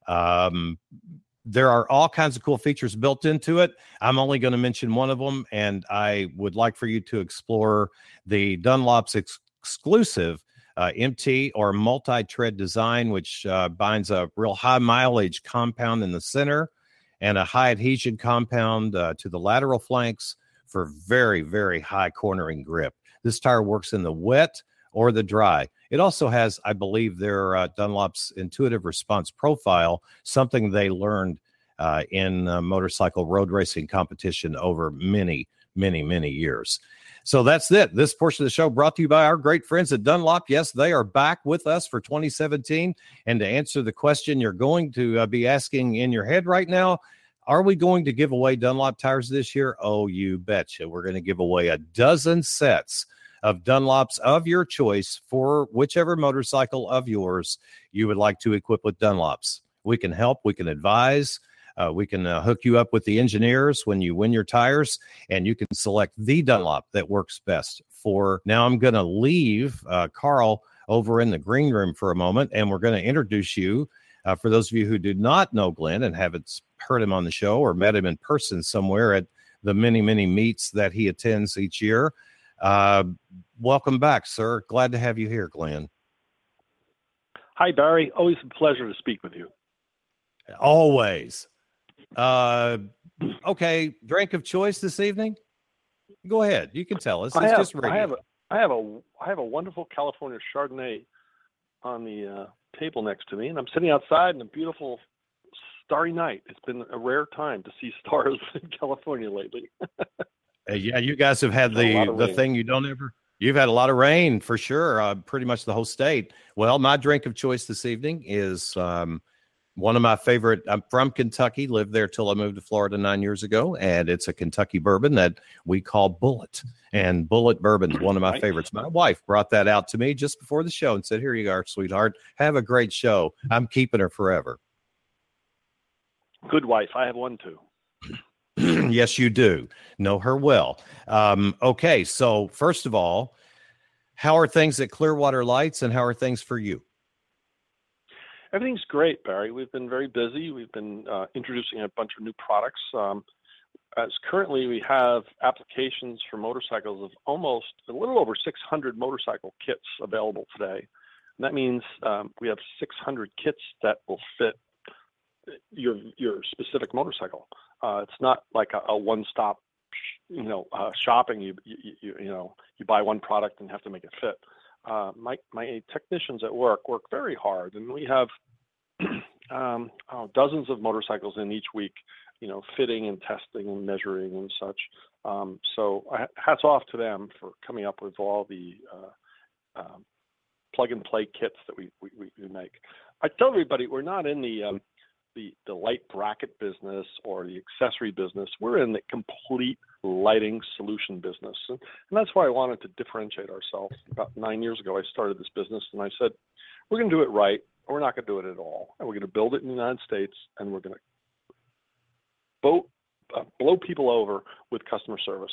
There are all kinds of cool features built into it. I'm only going to mention one of them, and I would like for you to explore the Dunlop's exclusive MT or multi-tread design, which binds a real high mileage compound in the center and a high adhesion compound to the lateral flanks for very, very high cornering grip. This tire works in the wet or the dry. It also has, I believe, their Dunlop's intuitive response profile, something they learned in motorcycle road racing competition over many, many, many years. So that's it. This portion of the show brought to you by our great friends at Dunlop. Yes, they are back with us for 2017. And to answer the question you're going to be asking in your head right now, are we going to give away Dunlop tires this year? Oh, you betcha. We're going to give away a dozen sets of Dunlops of your choice for whichever motorcycle of yours you would like to equip with Dunlops. We can help. We can advise. We can hook you up with the engineers when you win your tires, and you can select the Dunlop that works best for. Now I'm going to leave Carl over in the green room for a moment, and we're going to introduce you. For those of you who do not know Glenn and haven't heard him on the show or met him in person somewhere at the many, many meets that he attends each year, welcome back, sir. Glad to have you here, Glenn. Hi, Barry. Always a pleasure to speak with you. Always. Okay, drink of choice this evening? Go ahead. You can tell us. It's just radio. I have a wonderful California Chardonnay on the table next to me, and I'm sitting outside in a beautiful starry night. It's been a rare time to see stars in California lately. Yeah, you guys have had the thing you don't ever. You've had a lot of rain for sure. Pretty much the whole state. Well, my drink of choice this evening is One of my favorite, I'm from Kentucky, lived there till I moved to Florida 9 years ago, and it's a Kentucky bourbon that we call Bullet. And Bullet bourbon is one of my favorites. My wife brought that out to me just before the show and said, here you are, sweetheart. Have a great show. I'm keeping her forever. Good wife. I have one too. Yes, you do. Know her well. Okay, so first of all, how are things at Clearwater Lights, and how are things for you? Everything's great, Barry. We've been very busy. We've been introducing a bunch of new products. As currently, we have applications for motorcycles of almost a little over 600 motorcycle kits available today. And that means we have 600 kits that will fit your specific motorcycle. It's not like a one-stop, shopping. You buy one product and have to make it fit. My technicians at work very hard, and we have dozens of motorcycles in each week, fitting and testing and measuring and such. So hats off to them for coming up with all the plug and play kits that we make. I tell everybody we're not in the light bracket business or the accessory business. We're in the complete lighting solution business. And that's why I wanted to differentiate ourselves. About 9 years ago, I started this business, and I said, we're going to do it right, or we're not going to do it at all. And we're going to build it in the United States, and we're going to blow people over with customer service.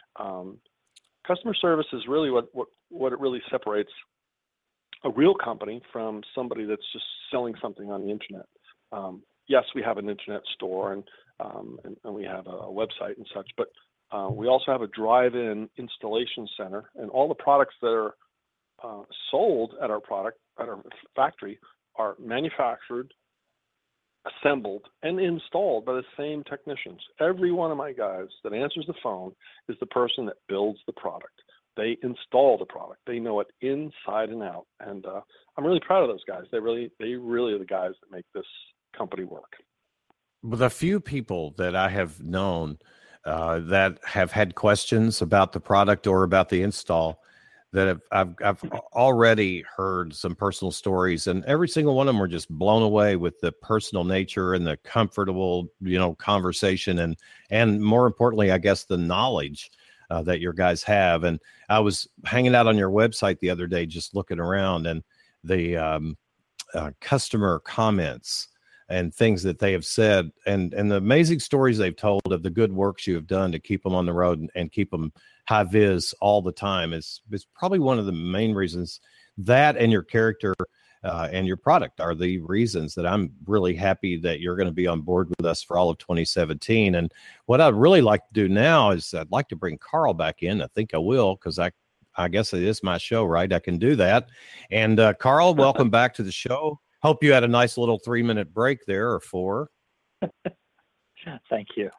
Customer service is really what it really separates a real company from somebody that's just selling something on the internet. Yes, we have an internet store and we have a website and such, but we also have a drive-in installation center, and all the products that are sold at our factory are manufactured, assembled, and installed by the same technicians. Every one of my guys that answers the phone is the person that builds the product. They install the product. They know it inside and out, and I'm really proud of those guys. They really are the guys that make this company work. With a few people that I have known that have had questions about the product or about the install, that I've already heard some personal stories, and every single one of them were just blown away with the personal nature and the comfortable, conversation, and more importantly, I guess, the knowledge that your guys have. And I was hanging out on your website the other day, just looking around, and the customer comments and things that they have said, and the amazing stories they've told of the good works you have done to keep them on the road and keep them high vis all the time is probably one of the main reasons. That and your character and your product are the reasons that I'm really happy that you're going to be on board with us for all of 2017. And what I'd really like to do now is I'd like to bring Carl back in. I think I will, because I guess it is my show, right? I can do that. And Carl, welcome back to the show. Hope you had a nice little 3-minute break there, or 4. Thank you.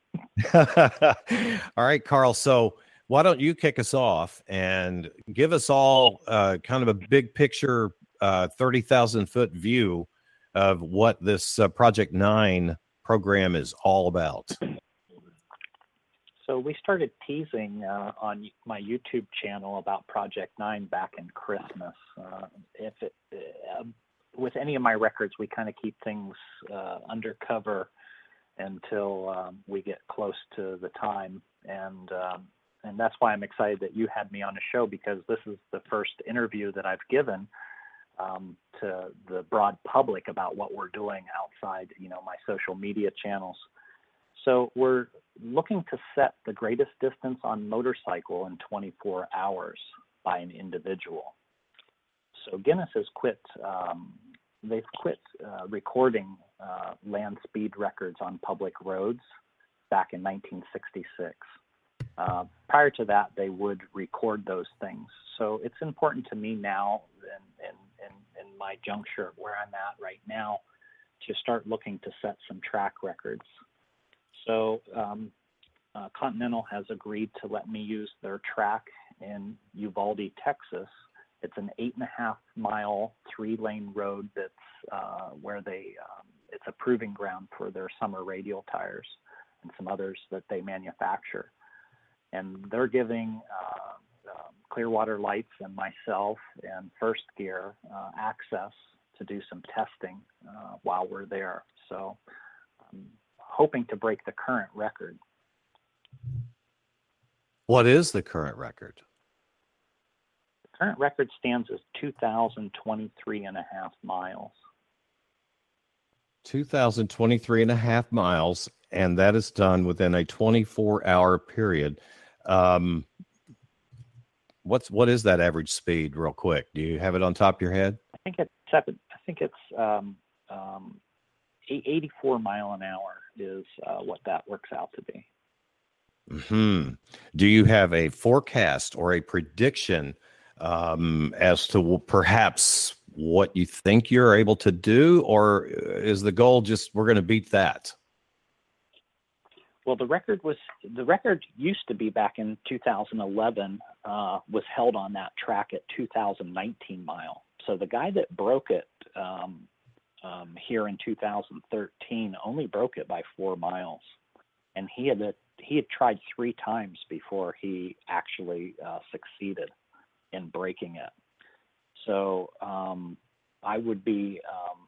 All right, Carl. So why don't you kick us off and give us all kind of a big picture, 30,000-foot view of what this Project 9 program is all about. So we started teasing on my YouTube channel about Project 9 back in Christmas. With any of my records, we kind of keep things undercover until we get close to the time, and that's why I'm excited that you had me on the show, because this is the first interview that I've given to the broad public about what we're doing outside, my social media channels. So we're looking to set the greatest distance on motorcycle in 24 hours by an individual. So Guinness has quit. They've quit recording land speed records on public roads back in 1966. Prior to that, they would record those things. So it's important to me now, in my juncture where I'm at right now, to start looking to set some track records. So Continental has agreed to let me use their track in Uvalde, Texas. It's an 8.5-mile 3-lane road that's where it's a proving ground for their summer radial tires and some others that they manufacture. And they're giving Clearwater Lights and myself and First Gear access to do some testing while we're there. So I'm hoping to break the current record. What is the current record? The current record stands as 2,023 and a half miles. 2,023 and a half miles, and that is done within a 24-hour period. What is that average speed, real quick? Do you have it on top of your head? I think it's 84 mile an hour is what that works out to be. Mm-hmm. Do you have a forecast or a prediction as to perhaps what you think you're able to do, or is the goal just we're going to beat that? Well, the record used to be back in 2011 was held on that track at 2,019 mile. So the guy that broke it here in 2013 only broke it by 4 miles, and he had tried 3 times before he actually succeeded in breaking it. So I would be,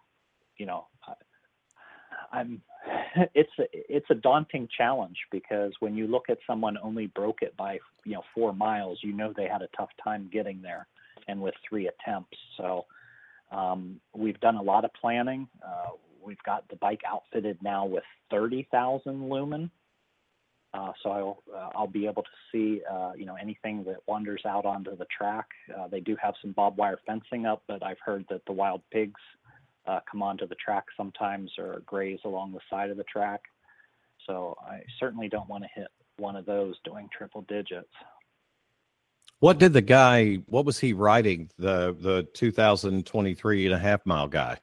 it's a daunting challenge, because when you look at someone only broke it by 4 miles, they had a tough time getting there, and with 3 attempts. So we've done a lot of planning. We've got the bike outfitted now with 30,000 lumen. So I'll be able to see, anything that wanders out onto the track. They do have some barbed wire fencing up, but I've heard that the wild pigs come onto the track sometimes or graze along the side of the track. So I certainly don't want to hit one of those doing triple digits. What was he riding, the 2023 and a half mile guy?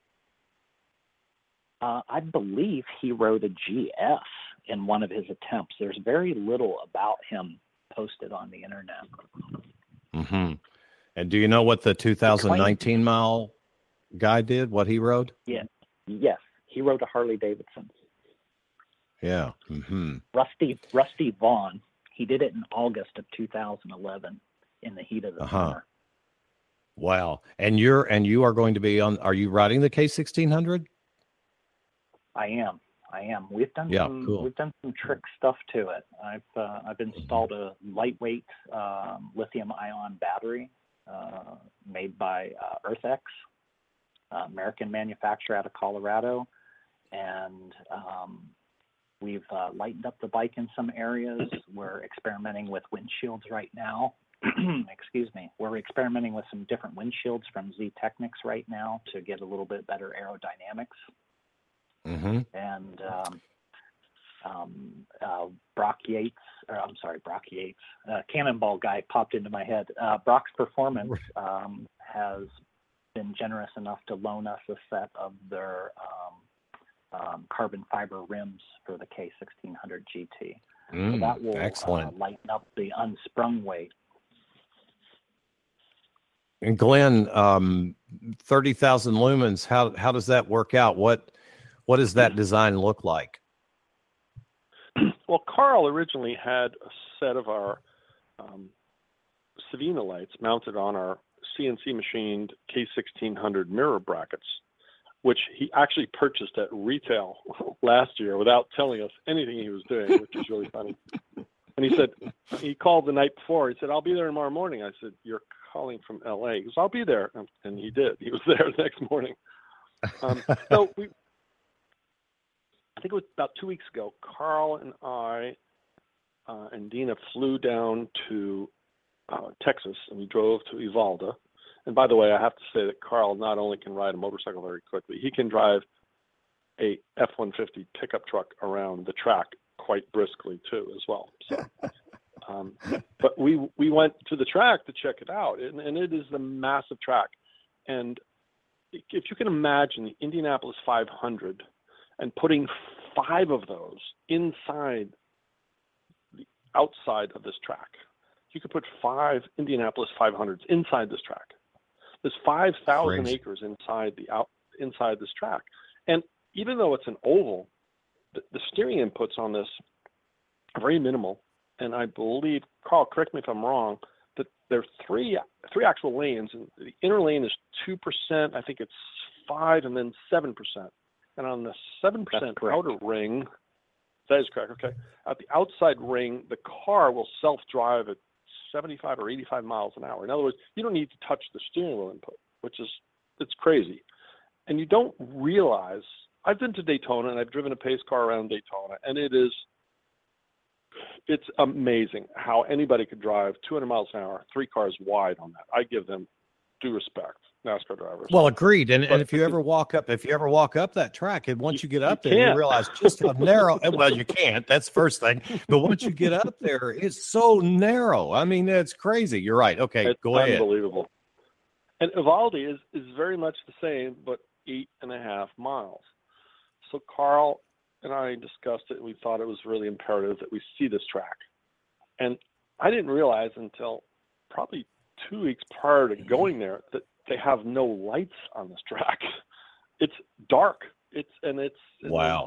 I believe he rode a GS in one of his attempts. There's very little about him posted on the internet. Mm-hmm. And do you know what the 2019 mile guy did, what he rode? Yeah. Yes. He rode a Harley Davidson. Yeah. Mm-hmm. Rusty Vaughn. He did it in August of 2011 in the heat of the summer. Wow. And you are going to be are you riding the K1600? I am. We've done some trick stuff to it. I've installed a lightweight lithium-ion battery made by EarthX, American manufacturer out of Colorado, and we've lightened up the bike in some areas. We're experimenting with windshields right now. Excuse me. We're experimenting with some different windshields from Z-Technics right now to get a little bit better aerodynamics. Mm-hmm. And Brock Yates, Cannonball guy popped into my head. Brock's Performance has been generous enough to loan us a set of their carbon fiber rims for the K1600 GT. So that will lighten up the unsprung weight. And Glenn, 30,000 lumens, how does that work out? What does that design look like? Well, Carl originally had a set of our Savina lights mounted on our CNC machined K1600 mirror brackets, which he actually purchased at retail last year without telling us anything he was doing, which was really funny. And he called the night before. He said, "I'll be there tomorrow morning." I said, "You're calling from LA." He goes, "I'll be there." And he did. He was there the next morning. So I think it was about 2 weeks ago, Carl and I and Dina flew down to Texas, and we drove to Uvalde. And by the way, I have to say that Carl not only can ride a motorcycle very quickly, he can drive a F-150 pickup truck around the track quite briskly too, as well. So, but we went to the track to check it out, and it is a massive track. And if you can imagine the Indianapolis 500 and putting 5 of those inside the outside of this track, you could put 5 Indianapolis 500s inside this track. There's 5,000 acres inside this track, and even though it's an oval, the steering inputs on this are very minimal. And I believe, Carl, correct me if I'm wrong, that there are three actual lanes, and the inner lane is 2%. I think it's 5 and then 7%. And on the 7% outer ring, that is correct, okay. At the outside ring, the car will self-drive at 75 or 85 miles an hour. In other words, you don't need to touch the steering wheel input, it's crazy. And you don't realize, I've been to Daytona and I've driven a pace car around Daytona, and it's amazing how anybody could drive 200 miles an hour, 3 cars wide on that. I give them due respect, NASCAR drivers. Well, agreed. And if you ever walk up that track, and once you get up there, you realize just how narrow. Well, you can't. That's the first thing. But once you get up there, it's so narrow. I mean, it's crazy. You're right. Okay, go ahead. Unbelievable. And Uvalde is very much the same, but 8.5 miles. So Carl and I discussed it. We thought it was really imperative that we see this track. And I didn't realize until probably 2 weeks prior to going there that they have no lights on this track. It's dark. Wow.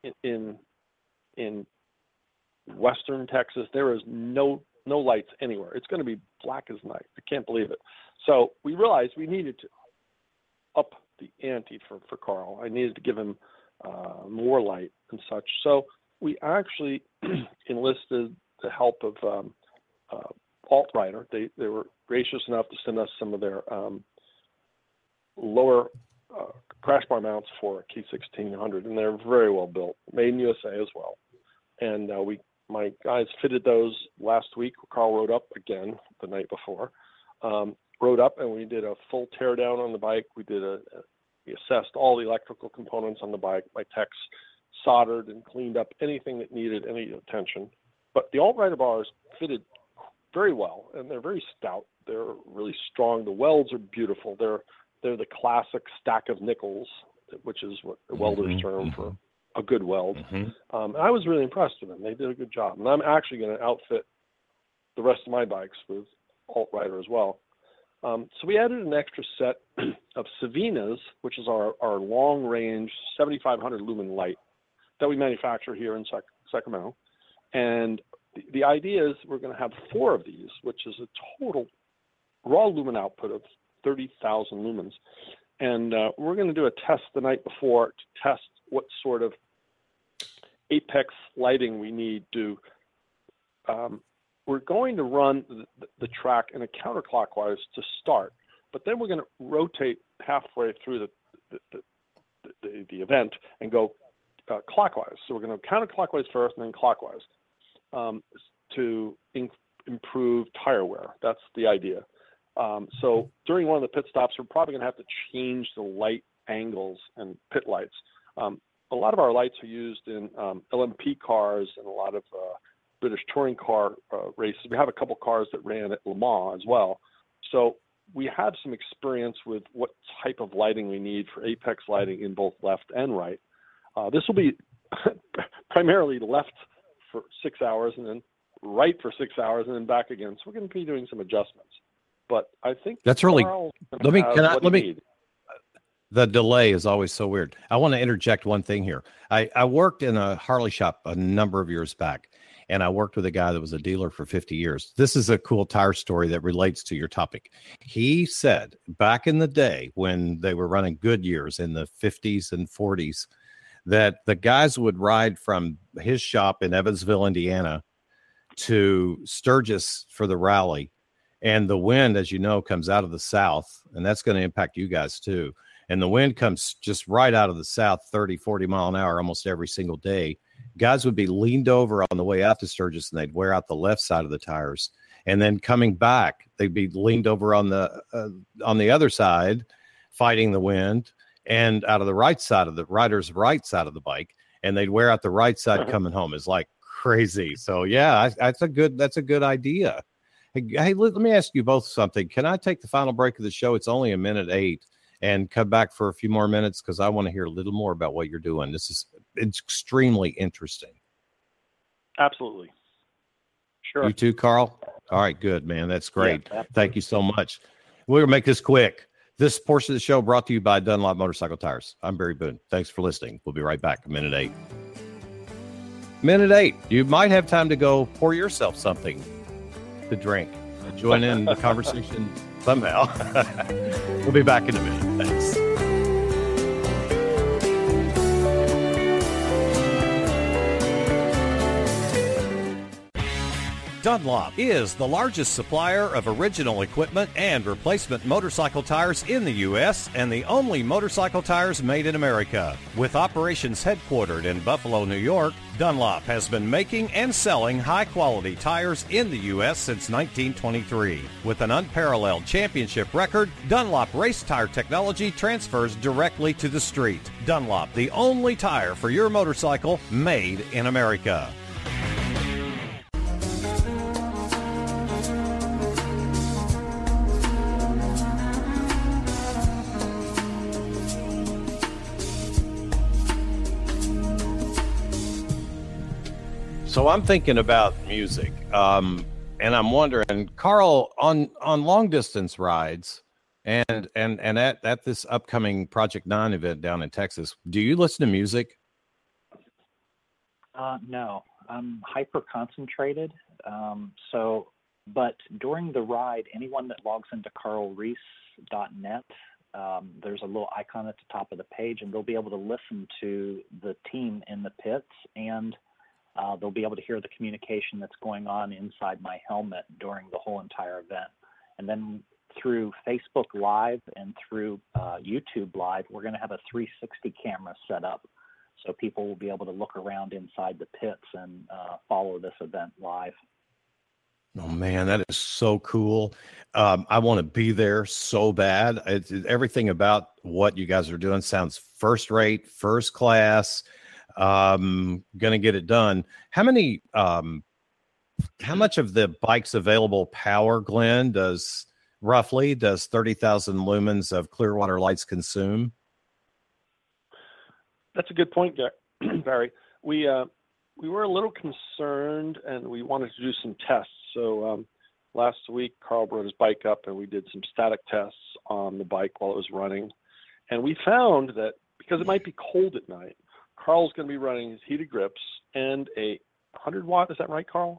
In western Texas, there is no lights anywhere. It's going to be black as night. I can't believe it. So we realized we needed to up the ante for Carl. I needed to give him more light and such. So we actually enlisted the help of Alt-Rider. They were gracious enough to send us some of their lower crash bar mounts for K1600, and they're very well built, made in USA as well. And my guys fitted those last week. Carl rode up again the night before. Rode up and we did a full tear down on the bike. We assessed all the electrical components on the bike. My techs soldered and cleaned up anything that needed any attention. But the Alt-Rider bars fitted very well, and they're very stout. They're really strong. The welds are beautiful. They're the classic stack of nickels, which is what the welder's term for a good weld. And I was really impressed with them. They did a good job. And I'm actually going to outfit the rest of my bikes with Alt-Rider as well. So we added an extra set of Savinas, which is our long-range 7,500 lumen light that we manufacture here in Sacramento. And the idea is we're going to have 4 of these, which is a total raw lumen output of 30,000 lumens. And we're going to do a test the night before to test what sort of apex lighting we need to we're going to run the track in a counterclockwise to start, but then we're going to rotate halfway through the event and go clockwise. So we're going to counterclockwise first and then clockwise to improve tire wear. That's the idea. So during one of the pit stops, we're probably going to have to change the light angles and pit lights. A lot of our lights are used in LMP cars and a lot of British touring car races. We have a couple cars that ran at Le Mans as well. So we have some experience with what type of lighting we need for apex lighting in both left and right. This will be primarily left for 6 hours and then right for 6 hours and then back again. So we're going to be doing some adjustments. But I think that's really. Let me. The delay is always so weird. I want to interject one thing here. I worked in a Harley shop a number of years back, and I worked with a guy that was a dealer for 50 years. This is a cool tire story that relates to your topic. He said back in the day when they were running Goodyears in the 50s and 40s, that the guys would ride from his shop in Evansville, Indiana, to Sturgis for the rally. And the wind, as you know, comes out of the south, and that's going to impact you guys too. And the wind comes just right out of the south, 30, 40 mile an hour almost every single day. Guys would be leaned over on the way out to Sturgis, and they'd wear out the left side of the tires. And then coming back, they'd be leaned over on the other side, fighting the wind, and out of the right side of the rider's right side of the bike, and they'd wear out the right side coming home. It's like crazy. So yeah, that's a good idea. Hey, let me ask you both something. Can I take the final break of the show? It's only 1:08. And come back for a few more minutes because I want to hear a little more about what you're doing. It's extremely interesting. Absolutely. Sure. You too, Carl? All right, good, man. That's great. Yeah, thank you so much. We're going to make this quick. This portion of the show brought to you by Dunlop Motorcycle Tires. I'm Barry Boone. Thanks for listening. We'll be right back. 1:08. 1:08. You might have time to go pour yourself something to drink. Join in the conversation somehow. We'll be back in a minute. Thanks. Dunlop is the largest supplier of original equipment and replacement motorcycle tires in the U.S. and the only motorcycle tires made in America. With operations headquartered in Buffalo, New York, Dunlop has been making and selling high-quality tires in the U.S. since 1923. With an unparalleled championship record, Dunlop race tire technology transfers directly to the street. Dunlop, the only tire for your motorcycle made in America. So I'm thinking about music, and I'm wondering, Carl, on long distance rides, and at this upcoming Project 9 event down in Texas, do you listen to music? No, I'm hyper concentrated. But during the ride, anyone that logs into carlreese.net, there's a little icon at the top of the page, and they'll be able to listen to the team in the pits, and they'll be able to hear the communication that's going on inside my helmet during the whole entire event. And then through Facebook Live and through YouTube Live, we're going to have a 360 camera set up. So people will be able to look around inside the pits and follow this event live. Oh, man, that is so cool. I want to be there so bad. Everything about what you guys are doing sounds first rate, first class. Gonna get it done. How much of the bike's available power, Glenn, does 30,000 lumens of Clearwater lights consume? That's a good point, Barry. We were a little concerned, and we wanted to do some tests. So last week, Carl brought his bike up, and we did some static tests on the bike while it was running. And we found that because it might be cold at night, Carl's going to be running his heated grips and a 100 watt. Is that right, Carl?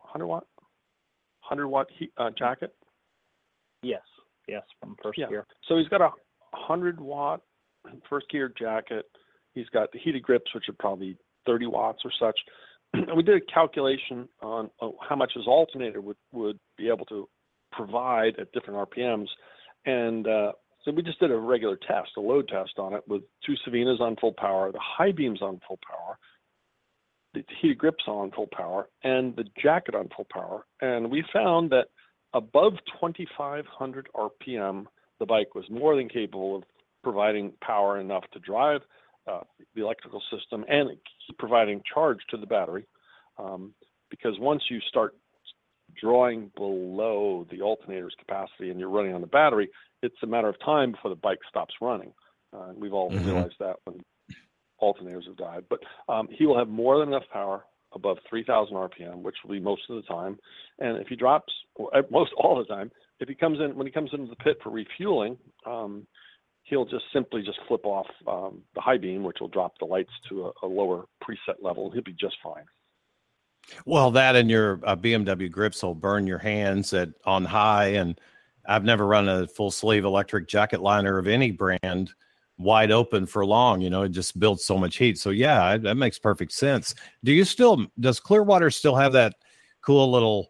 100 watt jacket. Yes, from first gear. So he's got a 100 watt first gear jacket. He's got the heated grips, which are probably 30 watts or such. And we did a calculation on how much his alternator would be able to provide at different RPMs, and so we just did a regular test, a load test on it with two Savinas on full power, the high beams on full power, the heated grips on full power, and the jacket on full power. And we found that above 2,500 RPM, the bike was more than capable of providing power enough to drive the electrical system and keep providing charge to the battery. Because once you start drawing below the alternator's capacity and you're running on the battery, it's a matter of time before the bike stops running. We've all realized that when alternators have died. But he will have more than enough power above 3,000 RPM, which will be most of the time. And if he drops, most all the time, when he comes into the pit for refueling, he'll just simply flip off the high beam, which will drop the lights to a lower preset level. He'll be just fine. Well, that and your BMW grips will burn your hands on high, and I've never run a full sleeve electric jacket liner of any brand wide open for long. It just builds so much heat. So yeah, that makes perfect sense. Does Clearwater still have that cool little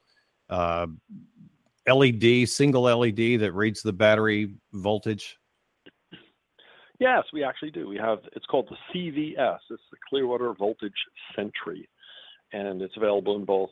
LED, single LED that reads the battery voltage? Yes, we actually do. It's called the CVS. It's the Clearwater Voltage Sentry, and it's available in both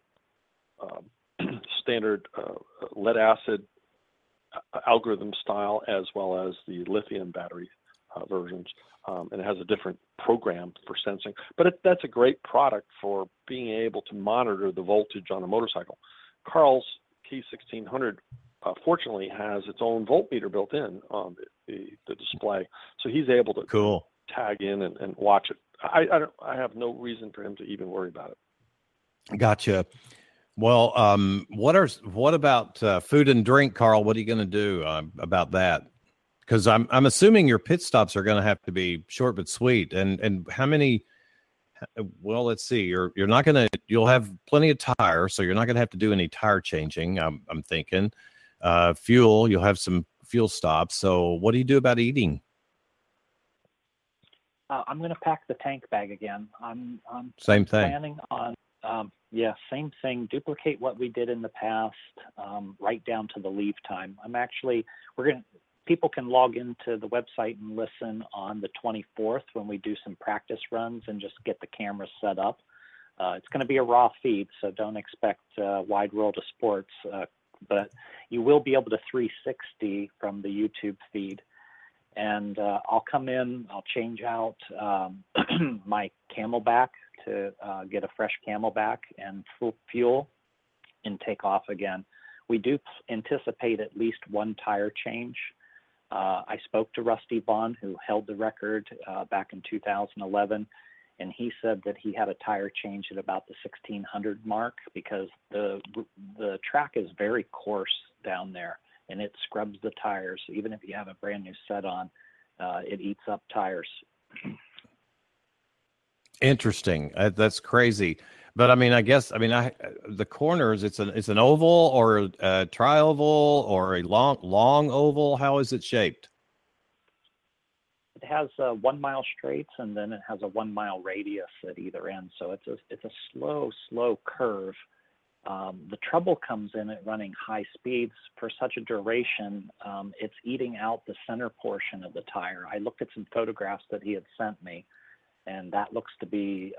standard lead acid algorithm style as well as the lithium battery versions. And it has a different program for sensing. But that's a great product for being able to monitor the voltage on a motorcycle. Carl's K1600 fortunately has its own voltmeter built in on the display, so he's able to tag in and watch it. I have no reason for him to even worry about it. Gotcha. Well, what about food and drink, Carl? What are you going to do about that? Because I'm assuming your pit stops are going to have to be short but sweet. And how many? Well, let's see. You'll have plenty of tire, so you're not going to have to do any tire changing. I'm thinking fuel. You'll have some fuel stops. So what do you do about eating? I'm going to pack the tank bag again. I'm same thing. Planning on Yeah, same thing. Duplicate what we did in the past, right down to the leave time. People can log into the website and listen on the 24th when we do some practice runs and just get the camera set up. It's going to be a raw feed, so don't expect Wide World of Sports, but you will be able to 360 from the YouTube feed. And I'll come in, I'll change out my Camelback to get a fresh Camelback and fuel and take off again. We do anticipate at least one tire change. I spoke to Rusty Vaughn, who held the record back in 2011, and he said that he had a tire change at about the 1600 mark because the track is very coarse down there, and it scrubs the tires. Even if you have a brand new set on, it eats up tires. Interesting. That's crazy. But the corners, it's an oval or a tri-oval or a long oval. How is it shaped? It has 1 mile straights, and then it has a 1 mile radius at either end. So it's a slow curve. The trouble comes in at running high speeds for such a duration. It's eating out the center portion of the tire. I looked at some photographs that he had sent me, and that looks to be,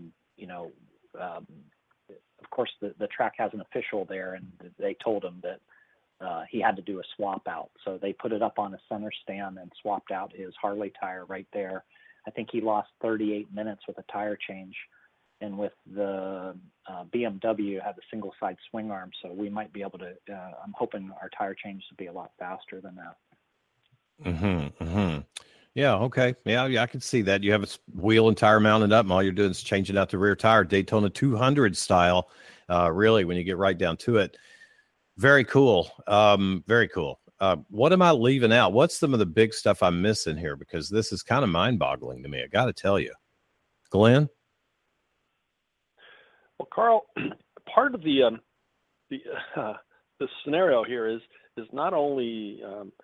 of course, the track has an official there, and they told him that he had to do a swap out. So they put it up on a center stand and swapped out his Harley tire right there. I think he lost 38 minutes with a tire change. And with the BMW, had the single side swing arm, so we might be able to. I'm hoping our tire change to be a lot faster than that. Yeah. Okay. Yeah. I can see that. You have a wheel and tire mounted up, and all you're doing is changing out the rear tire, Daytona 200 style. Really, when you get right down to it, very cool. Very cool. What am I leaving out? What's some of the big stuff I'm missing here? Because this is kind of mind-boggling to me. I got to tell you, Glenn. Well, Carl, part of the scenario here is not only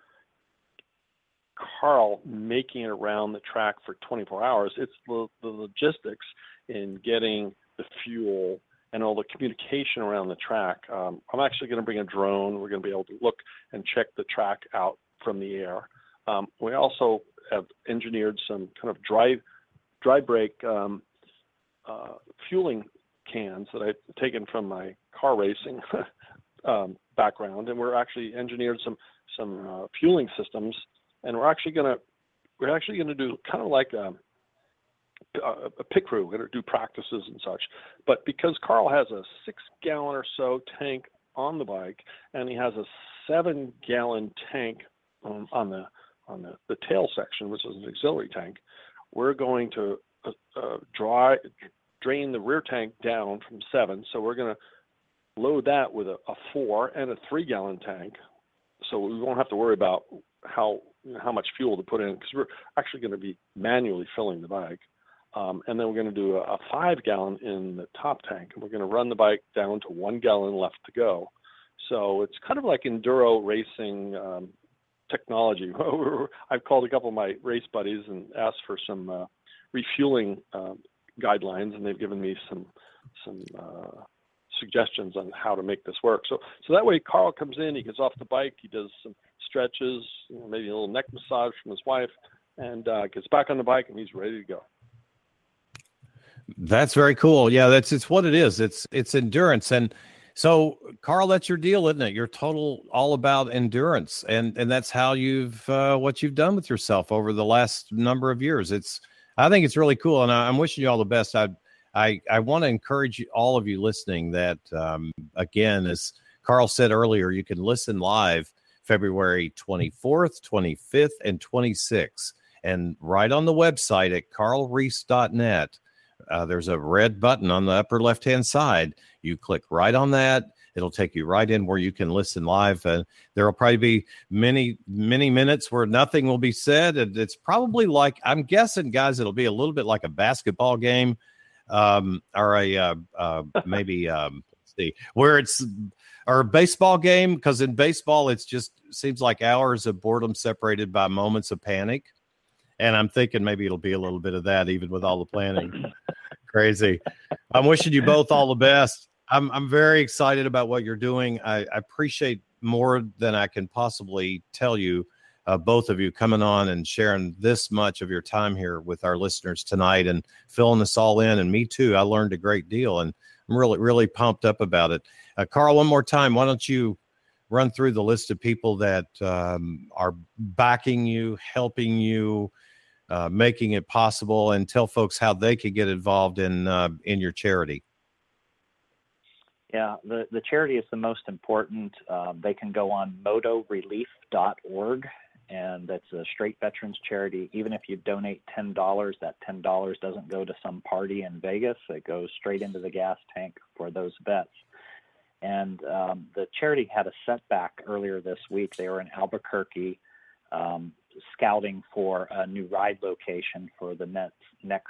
Carl making it around the track for 24 hours, it's the logistics in getting the fuel and all the communication around the track. I'm actually going to bring a drone. We're going to be able to look and check the track out from the air. We also have engineered some kind of dry brake fueling cans that I've taken from my car racing background, and we're actually engineered some fueling systems, and we're actually going to do kind of like a pit crew. We're going to do practices and such. But because Carl has a 6-gallon or so tank on the bike, and he has a 7-gallon tank on the tail section, which is an auxiliary tank, we're going to drain the rear tank down from 7. So we're going to load that with a 4 and a 3-gallon tank. So we won't have to worry about how much fuel to put in, because we're actually going to be manually filling the bike. And then we're going to do a 5-gallon in the top tank, and we're going to run the bike down to 1 gallon left to go. So it's kind of like enduro racing technology. I've called a couple of my race buddies and asked for some refueling guidelines, and they've given me some suggestions on how to make this work. So that way Carl comes in, he gets off the bike, he does some stretches, maybe a little neck massage from his wife, and gets back on the bike, and he's ready to go. That's very cool. Yeah, it's what it is. It's endurance. And so, Carl, that's your deal, isn't it? You're all about endurance, and that's how what you've done with yourself over the last number of years. I think it's really cool, and I'm wishing you all the best. I want to encourage all of you listening that, again, as Carl said earlier, you can listen live February 24th, 25th, and 26th. And right on the website at carlreese.net, there's a red button on the upper left-hand side. You click right on that. It'll take you right in where you can listen live. And there will probably be many, many minutes where nothing will be said. And it's probably like, I'm guessing, guys, it'll be a little bit like a basketball game or maybe or a baseball game. Because in baseball, it's just seems like hours of boredom separated by moments of panic. And I'm thinking maybe it'll be a little bit of that, even with all the planning. Crazy. I'm wishing you both all the best. I'm very excited about what you're doing. I appreciate more than I can possibly tell you, both of you coming on and sharing this much of your time here with our listeners tonight and filling us all in. And me too. I learned a great deal, and I'm really, really pumped up about it. Carl, one more time, why don't you run through the list of people that are backing you, helping you, making it possible, and tell folks how they could get involved in your charity. Yeah, the charity is the most important. They can go on motorelief.org, and that's a straight veterans charity. Even if you donate $10, that $10 doesn't go to some party in Vegas. It goes straight into the gas tank for those vets. And the charity had a setback earlier this week. They were in Albuquerque scouting for a new ride location for the next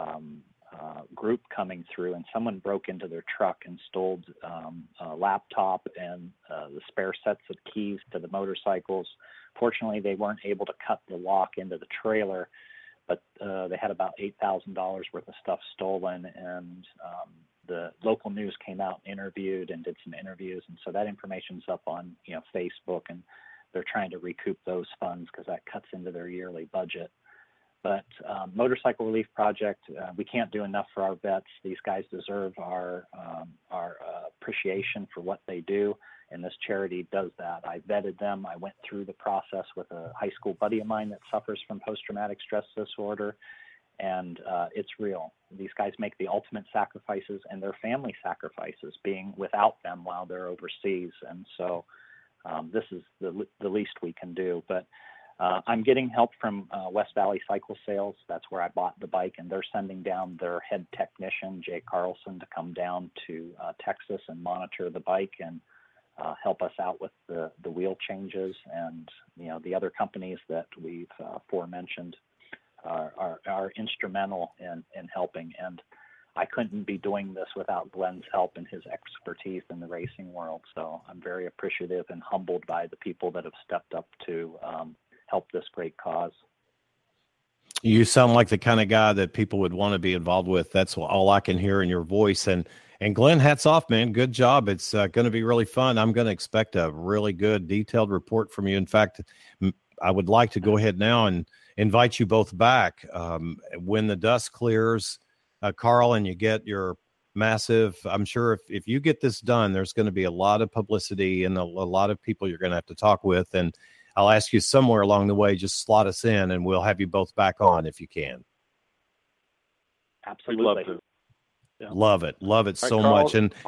group coming through, and someone broke into their truck and stole a laptop and the spare sets of keys to the motorcycles. Fortunately, they weren't able to cut the lock into the trailer, but they had about $8,000 worth of stuff stolen, and the local news came out and interviewed and did some interviews, and so that information's up on Facebook, and they're trying to recoup those funds because that cuts into their yearly budget. But Motorcycle Relief Project, we can't do enough for our vets. These guys deserve our appreciation for what they do, and this charity does that. I vetted them. I went through the process with a high school buddy of mine that suffers from post-traumatic stress disorder, and it's real. These guys make the ultimate sacrifices, and their family sacrifices, being without them while they're overseas. And so this is the least we can do. But I'm getting help from West Valley Cycle Sales. That's where I bought the bike, and they're sending down their head technician, Jay Carlson, to come down to Texas and monitor the bike and help us out with the wheel changes. And the other companies that we've aforementioned are instrumental in helping. And I couldn't be doing this without Glenn's help and his expertise in the racing world. So I'm very appreciative and humbled by the people that have stepped up to help this great cause. You sound like the kind of guy that people would want to be involved with. That's all I can hear in your voice. And Glenn, hats off, man. Good job. It's going to be really fun. I'm going to expect a really good, detailed report from you. In fact, I would like to go ahead now and invite you both back when the dust clears, Carl, and you get your massive, I'm sure if you get this done, there's going to be a lot of publicity and a lot of people you're going to have to talk with. And I'll ask you somewhere along the way, just slot us in and we'll have you both back on if you can. Absolutely. We'd love to. Yeah. Love it. Love it so Carl, much. And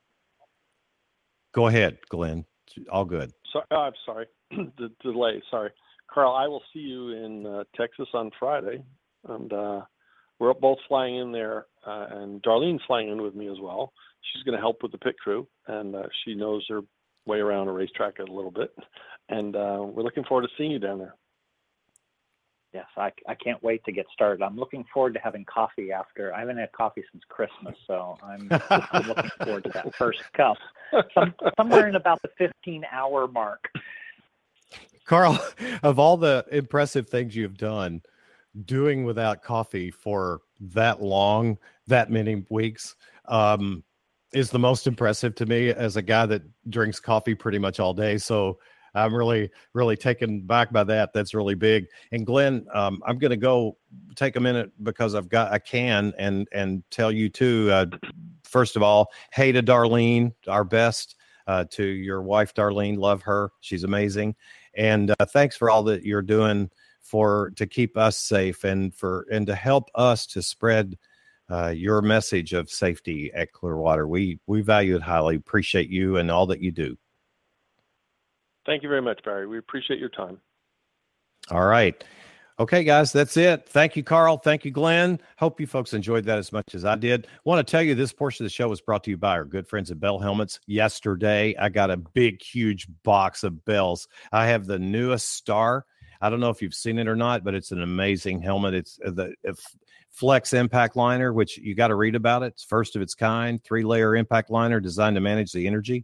go ahead, Glenn. All good. I'm sorry. The delay. Sorry. Carl, I will see you in Texas on Friday. And we're both flying in there. And Darlene's flying in with me as well. She's going to help with the pit crew. And she knows her way around a racetrack a little bit. And we're looking forward to seeing you down there. Yes, I can't wait to get started. I'm looking forward to having coffee after. I haven't had coffee since Christmas, so I'm looking forward to that first cup. Somewhere in about the 15-hour mark. Carl, of all the impressive things you've done, doing without coffee for that long, that many weeks, is the most impressive to me as a guy that drinks coffee pretty much all day. So I'm really, really taken back by that. That's really big. And Glenn, I'm going to go take a minute because I can tell you too, first of all, hey to Darlene, our best, to your wife, Darlene, love her. She's amazing. And thanks for all that you're doing to keep us safe and to help us to spread your message of safety at Clearwater. We value it highly. Appreciate you and all that you do. Thank you very much, Barry. We appreciate your time. All right. Okay, guys, that's it. Thank you, Carl. Thank you, Glenn. Hope you folks enjoyed that as much as I did. Want to tell you this portion of the show was brought to you by our good friends at Bell Helmets. Yesterday, I got a big, huge box of bells. I have the newest Star. I don't know if you've seen it or not, but it's an amazing helmet. It's the Flex Impact Liner, which you got to read about it. It's first of its kind, 3-layer impact liner designed to manage the energy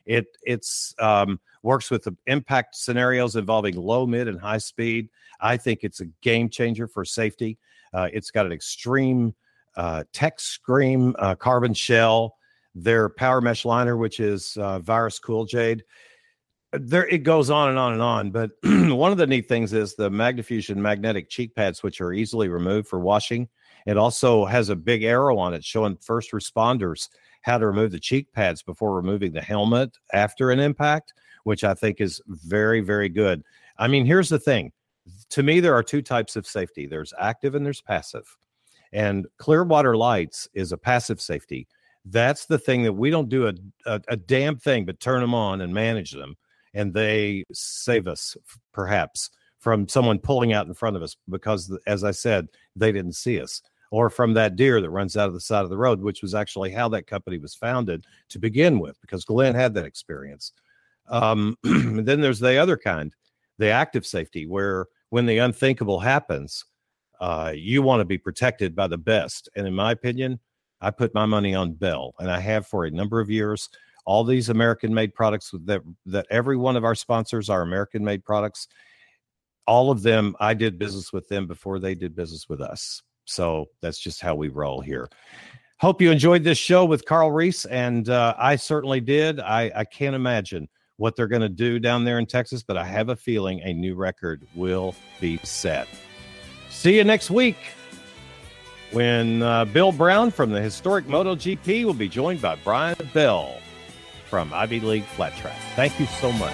It's works with the impact scenarios involving low, mid, and high speed. I think it's a game changer for safety. It's got an extreme tech scream carbon shell. Their power mesh liner, which is virus cool, Jade. There it goes on and on and on. But one of the neat things is the Magnifusion magnetic cheek pads, which are easily removed for washing. It also has a big arrow on it showing first responders how to remove the cheek pads before removing the helmet after an impact, which I think is very, very good. I mean, here's the thing. To me, there are two types of safety. There's active and there's passive. And Clearwater Lights is a passive safety. That's the thing that we don't do a damn thing but turn them on and manage them. And they save us, perhaps, from someone pulling out in front of us because, as I said, they didn't see us. Or from that deer that runs out of the side of the road, which was actually how that company was founded to begin with, because Glenn had that experience. Then there's the other kind, the active safety, where when the unthinkable happens, you want to be protected by the best. And in my opinion, I put my money on Bell, and I have for a number of years. All these American-made products that every one of our sponsors are American-made products. All of them, I did business with them before they did business with us. So that's just how we roll here. Hope you enjoyed this show with Carl Reese, and I certainly did. I can't imagine what they're going to do down there in Texas, but I have a feeling a new record will be set. See you next week when Bill Brown from the historic MotoGP will be joined by Brian Bell from Ivy League Flat Track. Thank you so much.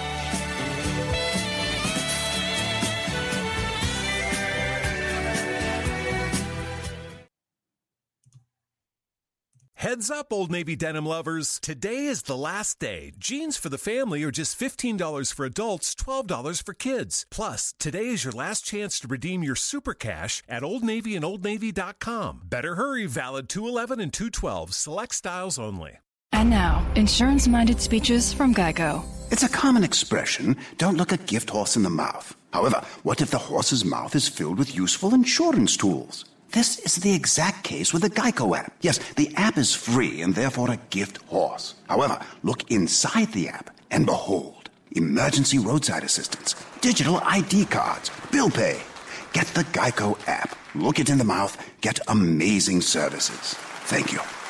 Heads up, Old Navy denim lovers. Today is the last day. Jeans for the family are just $15 for adults, $12 for kids. Plus, today is your last chance to redeem your super cash at Old Navy and OldNavy.com. Better hurry, valid 2/11 and 2/12. Select styles only. And now, insurance-minded speeches from Geico. It's a common expression, don't look a gift horse in the mouth. However, what if the horse's mouth is filled with useful insurance tools? This is the exact case with the Geico app. Yes, the app is free and therefore a gift horse. However, look inside the app and behold, emergency roadside assistance, digital ID cards, bill pay. Get the Geico app. Look it in the mouth, get amazing services. Thank you.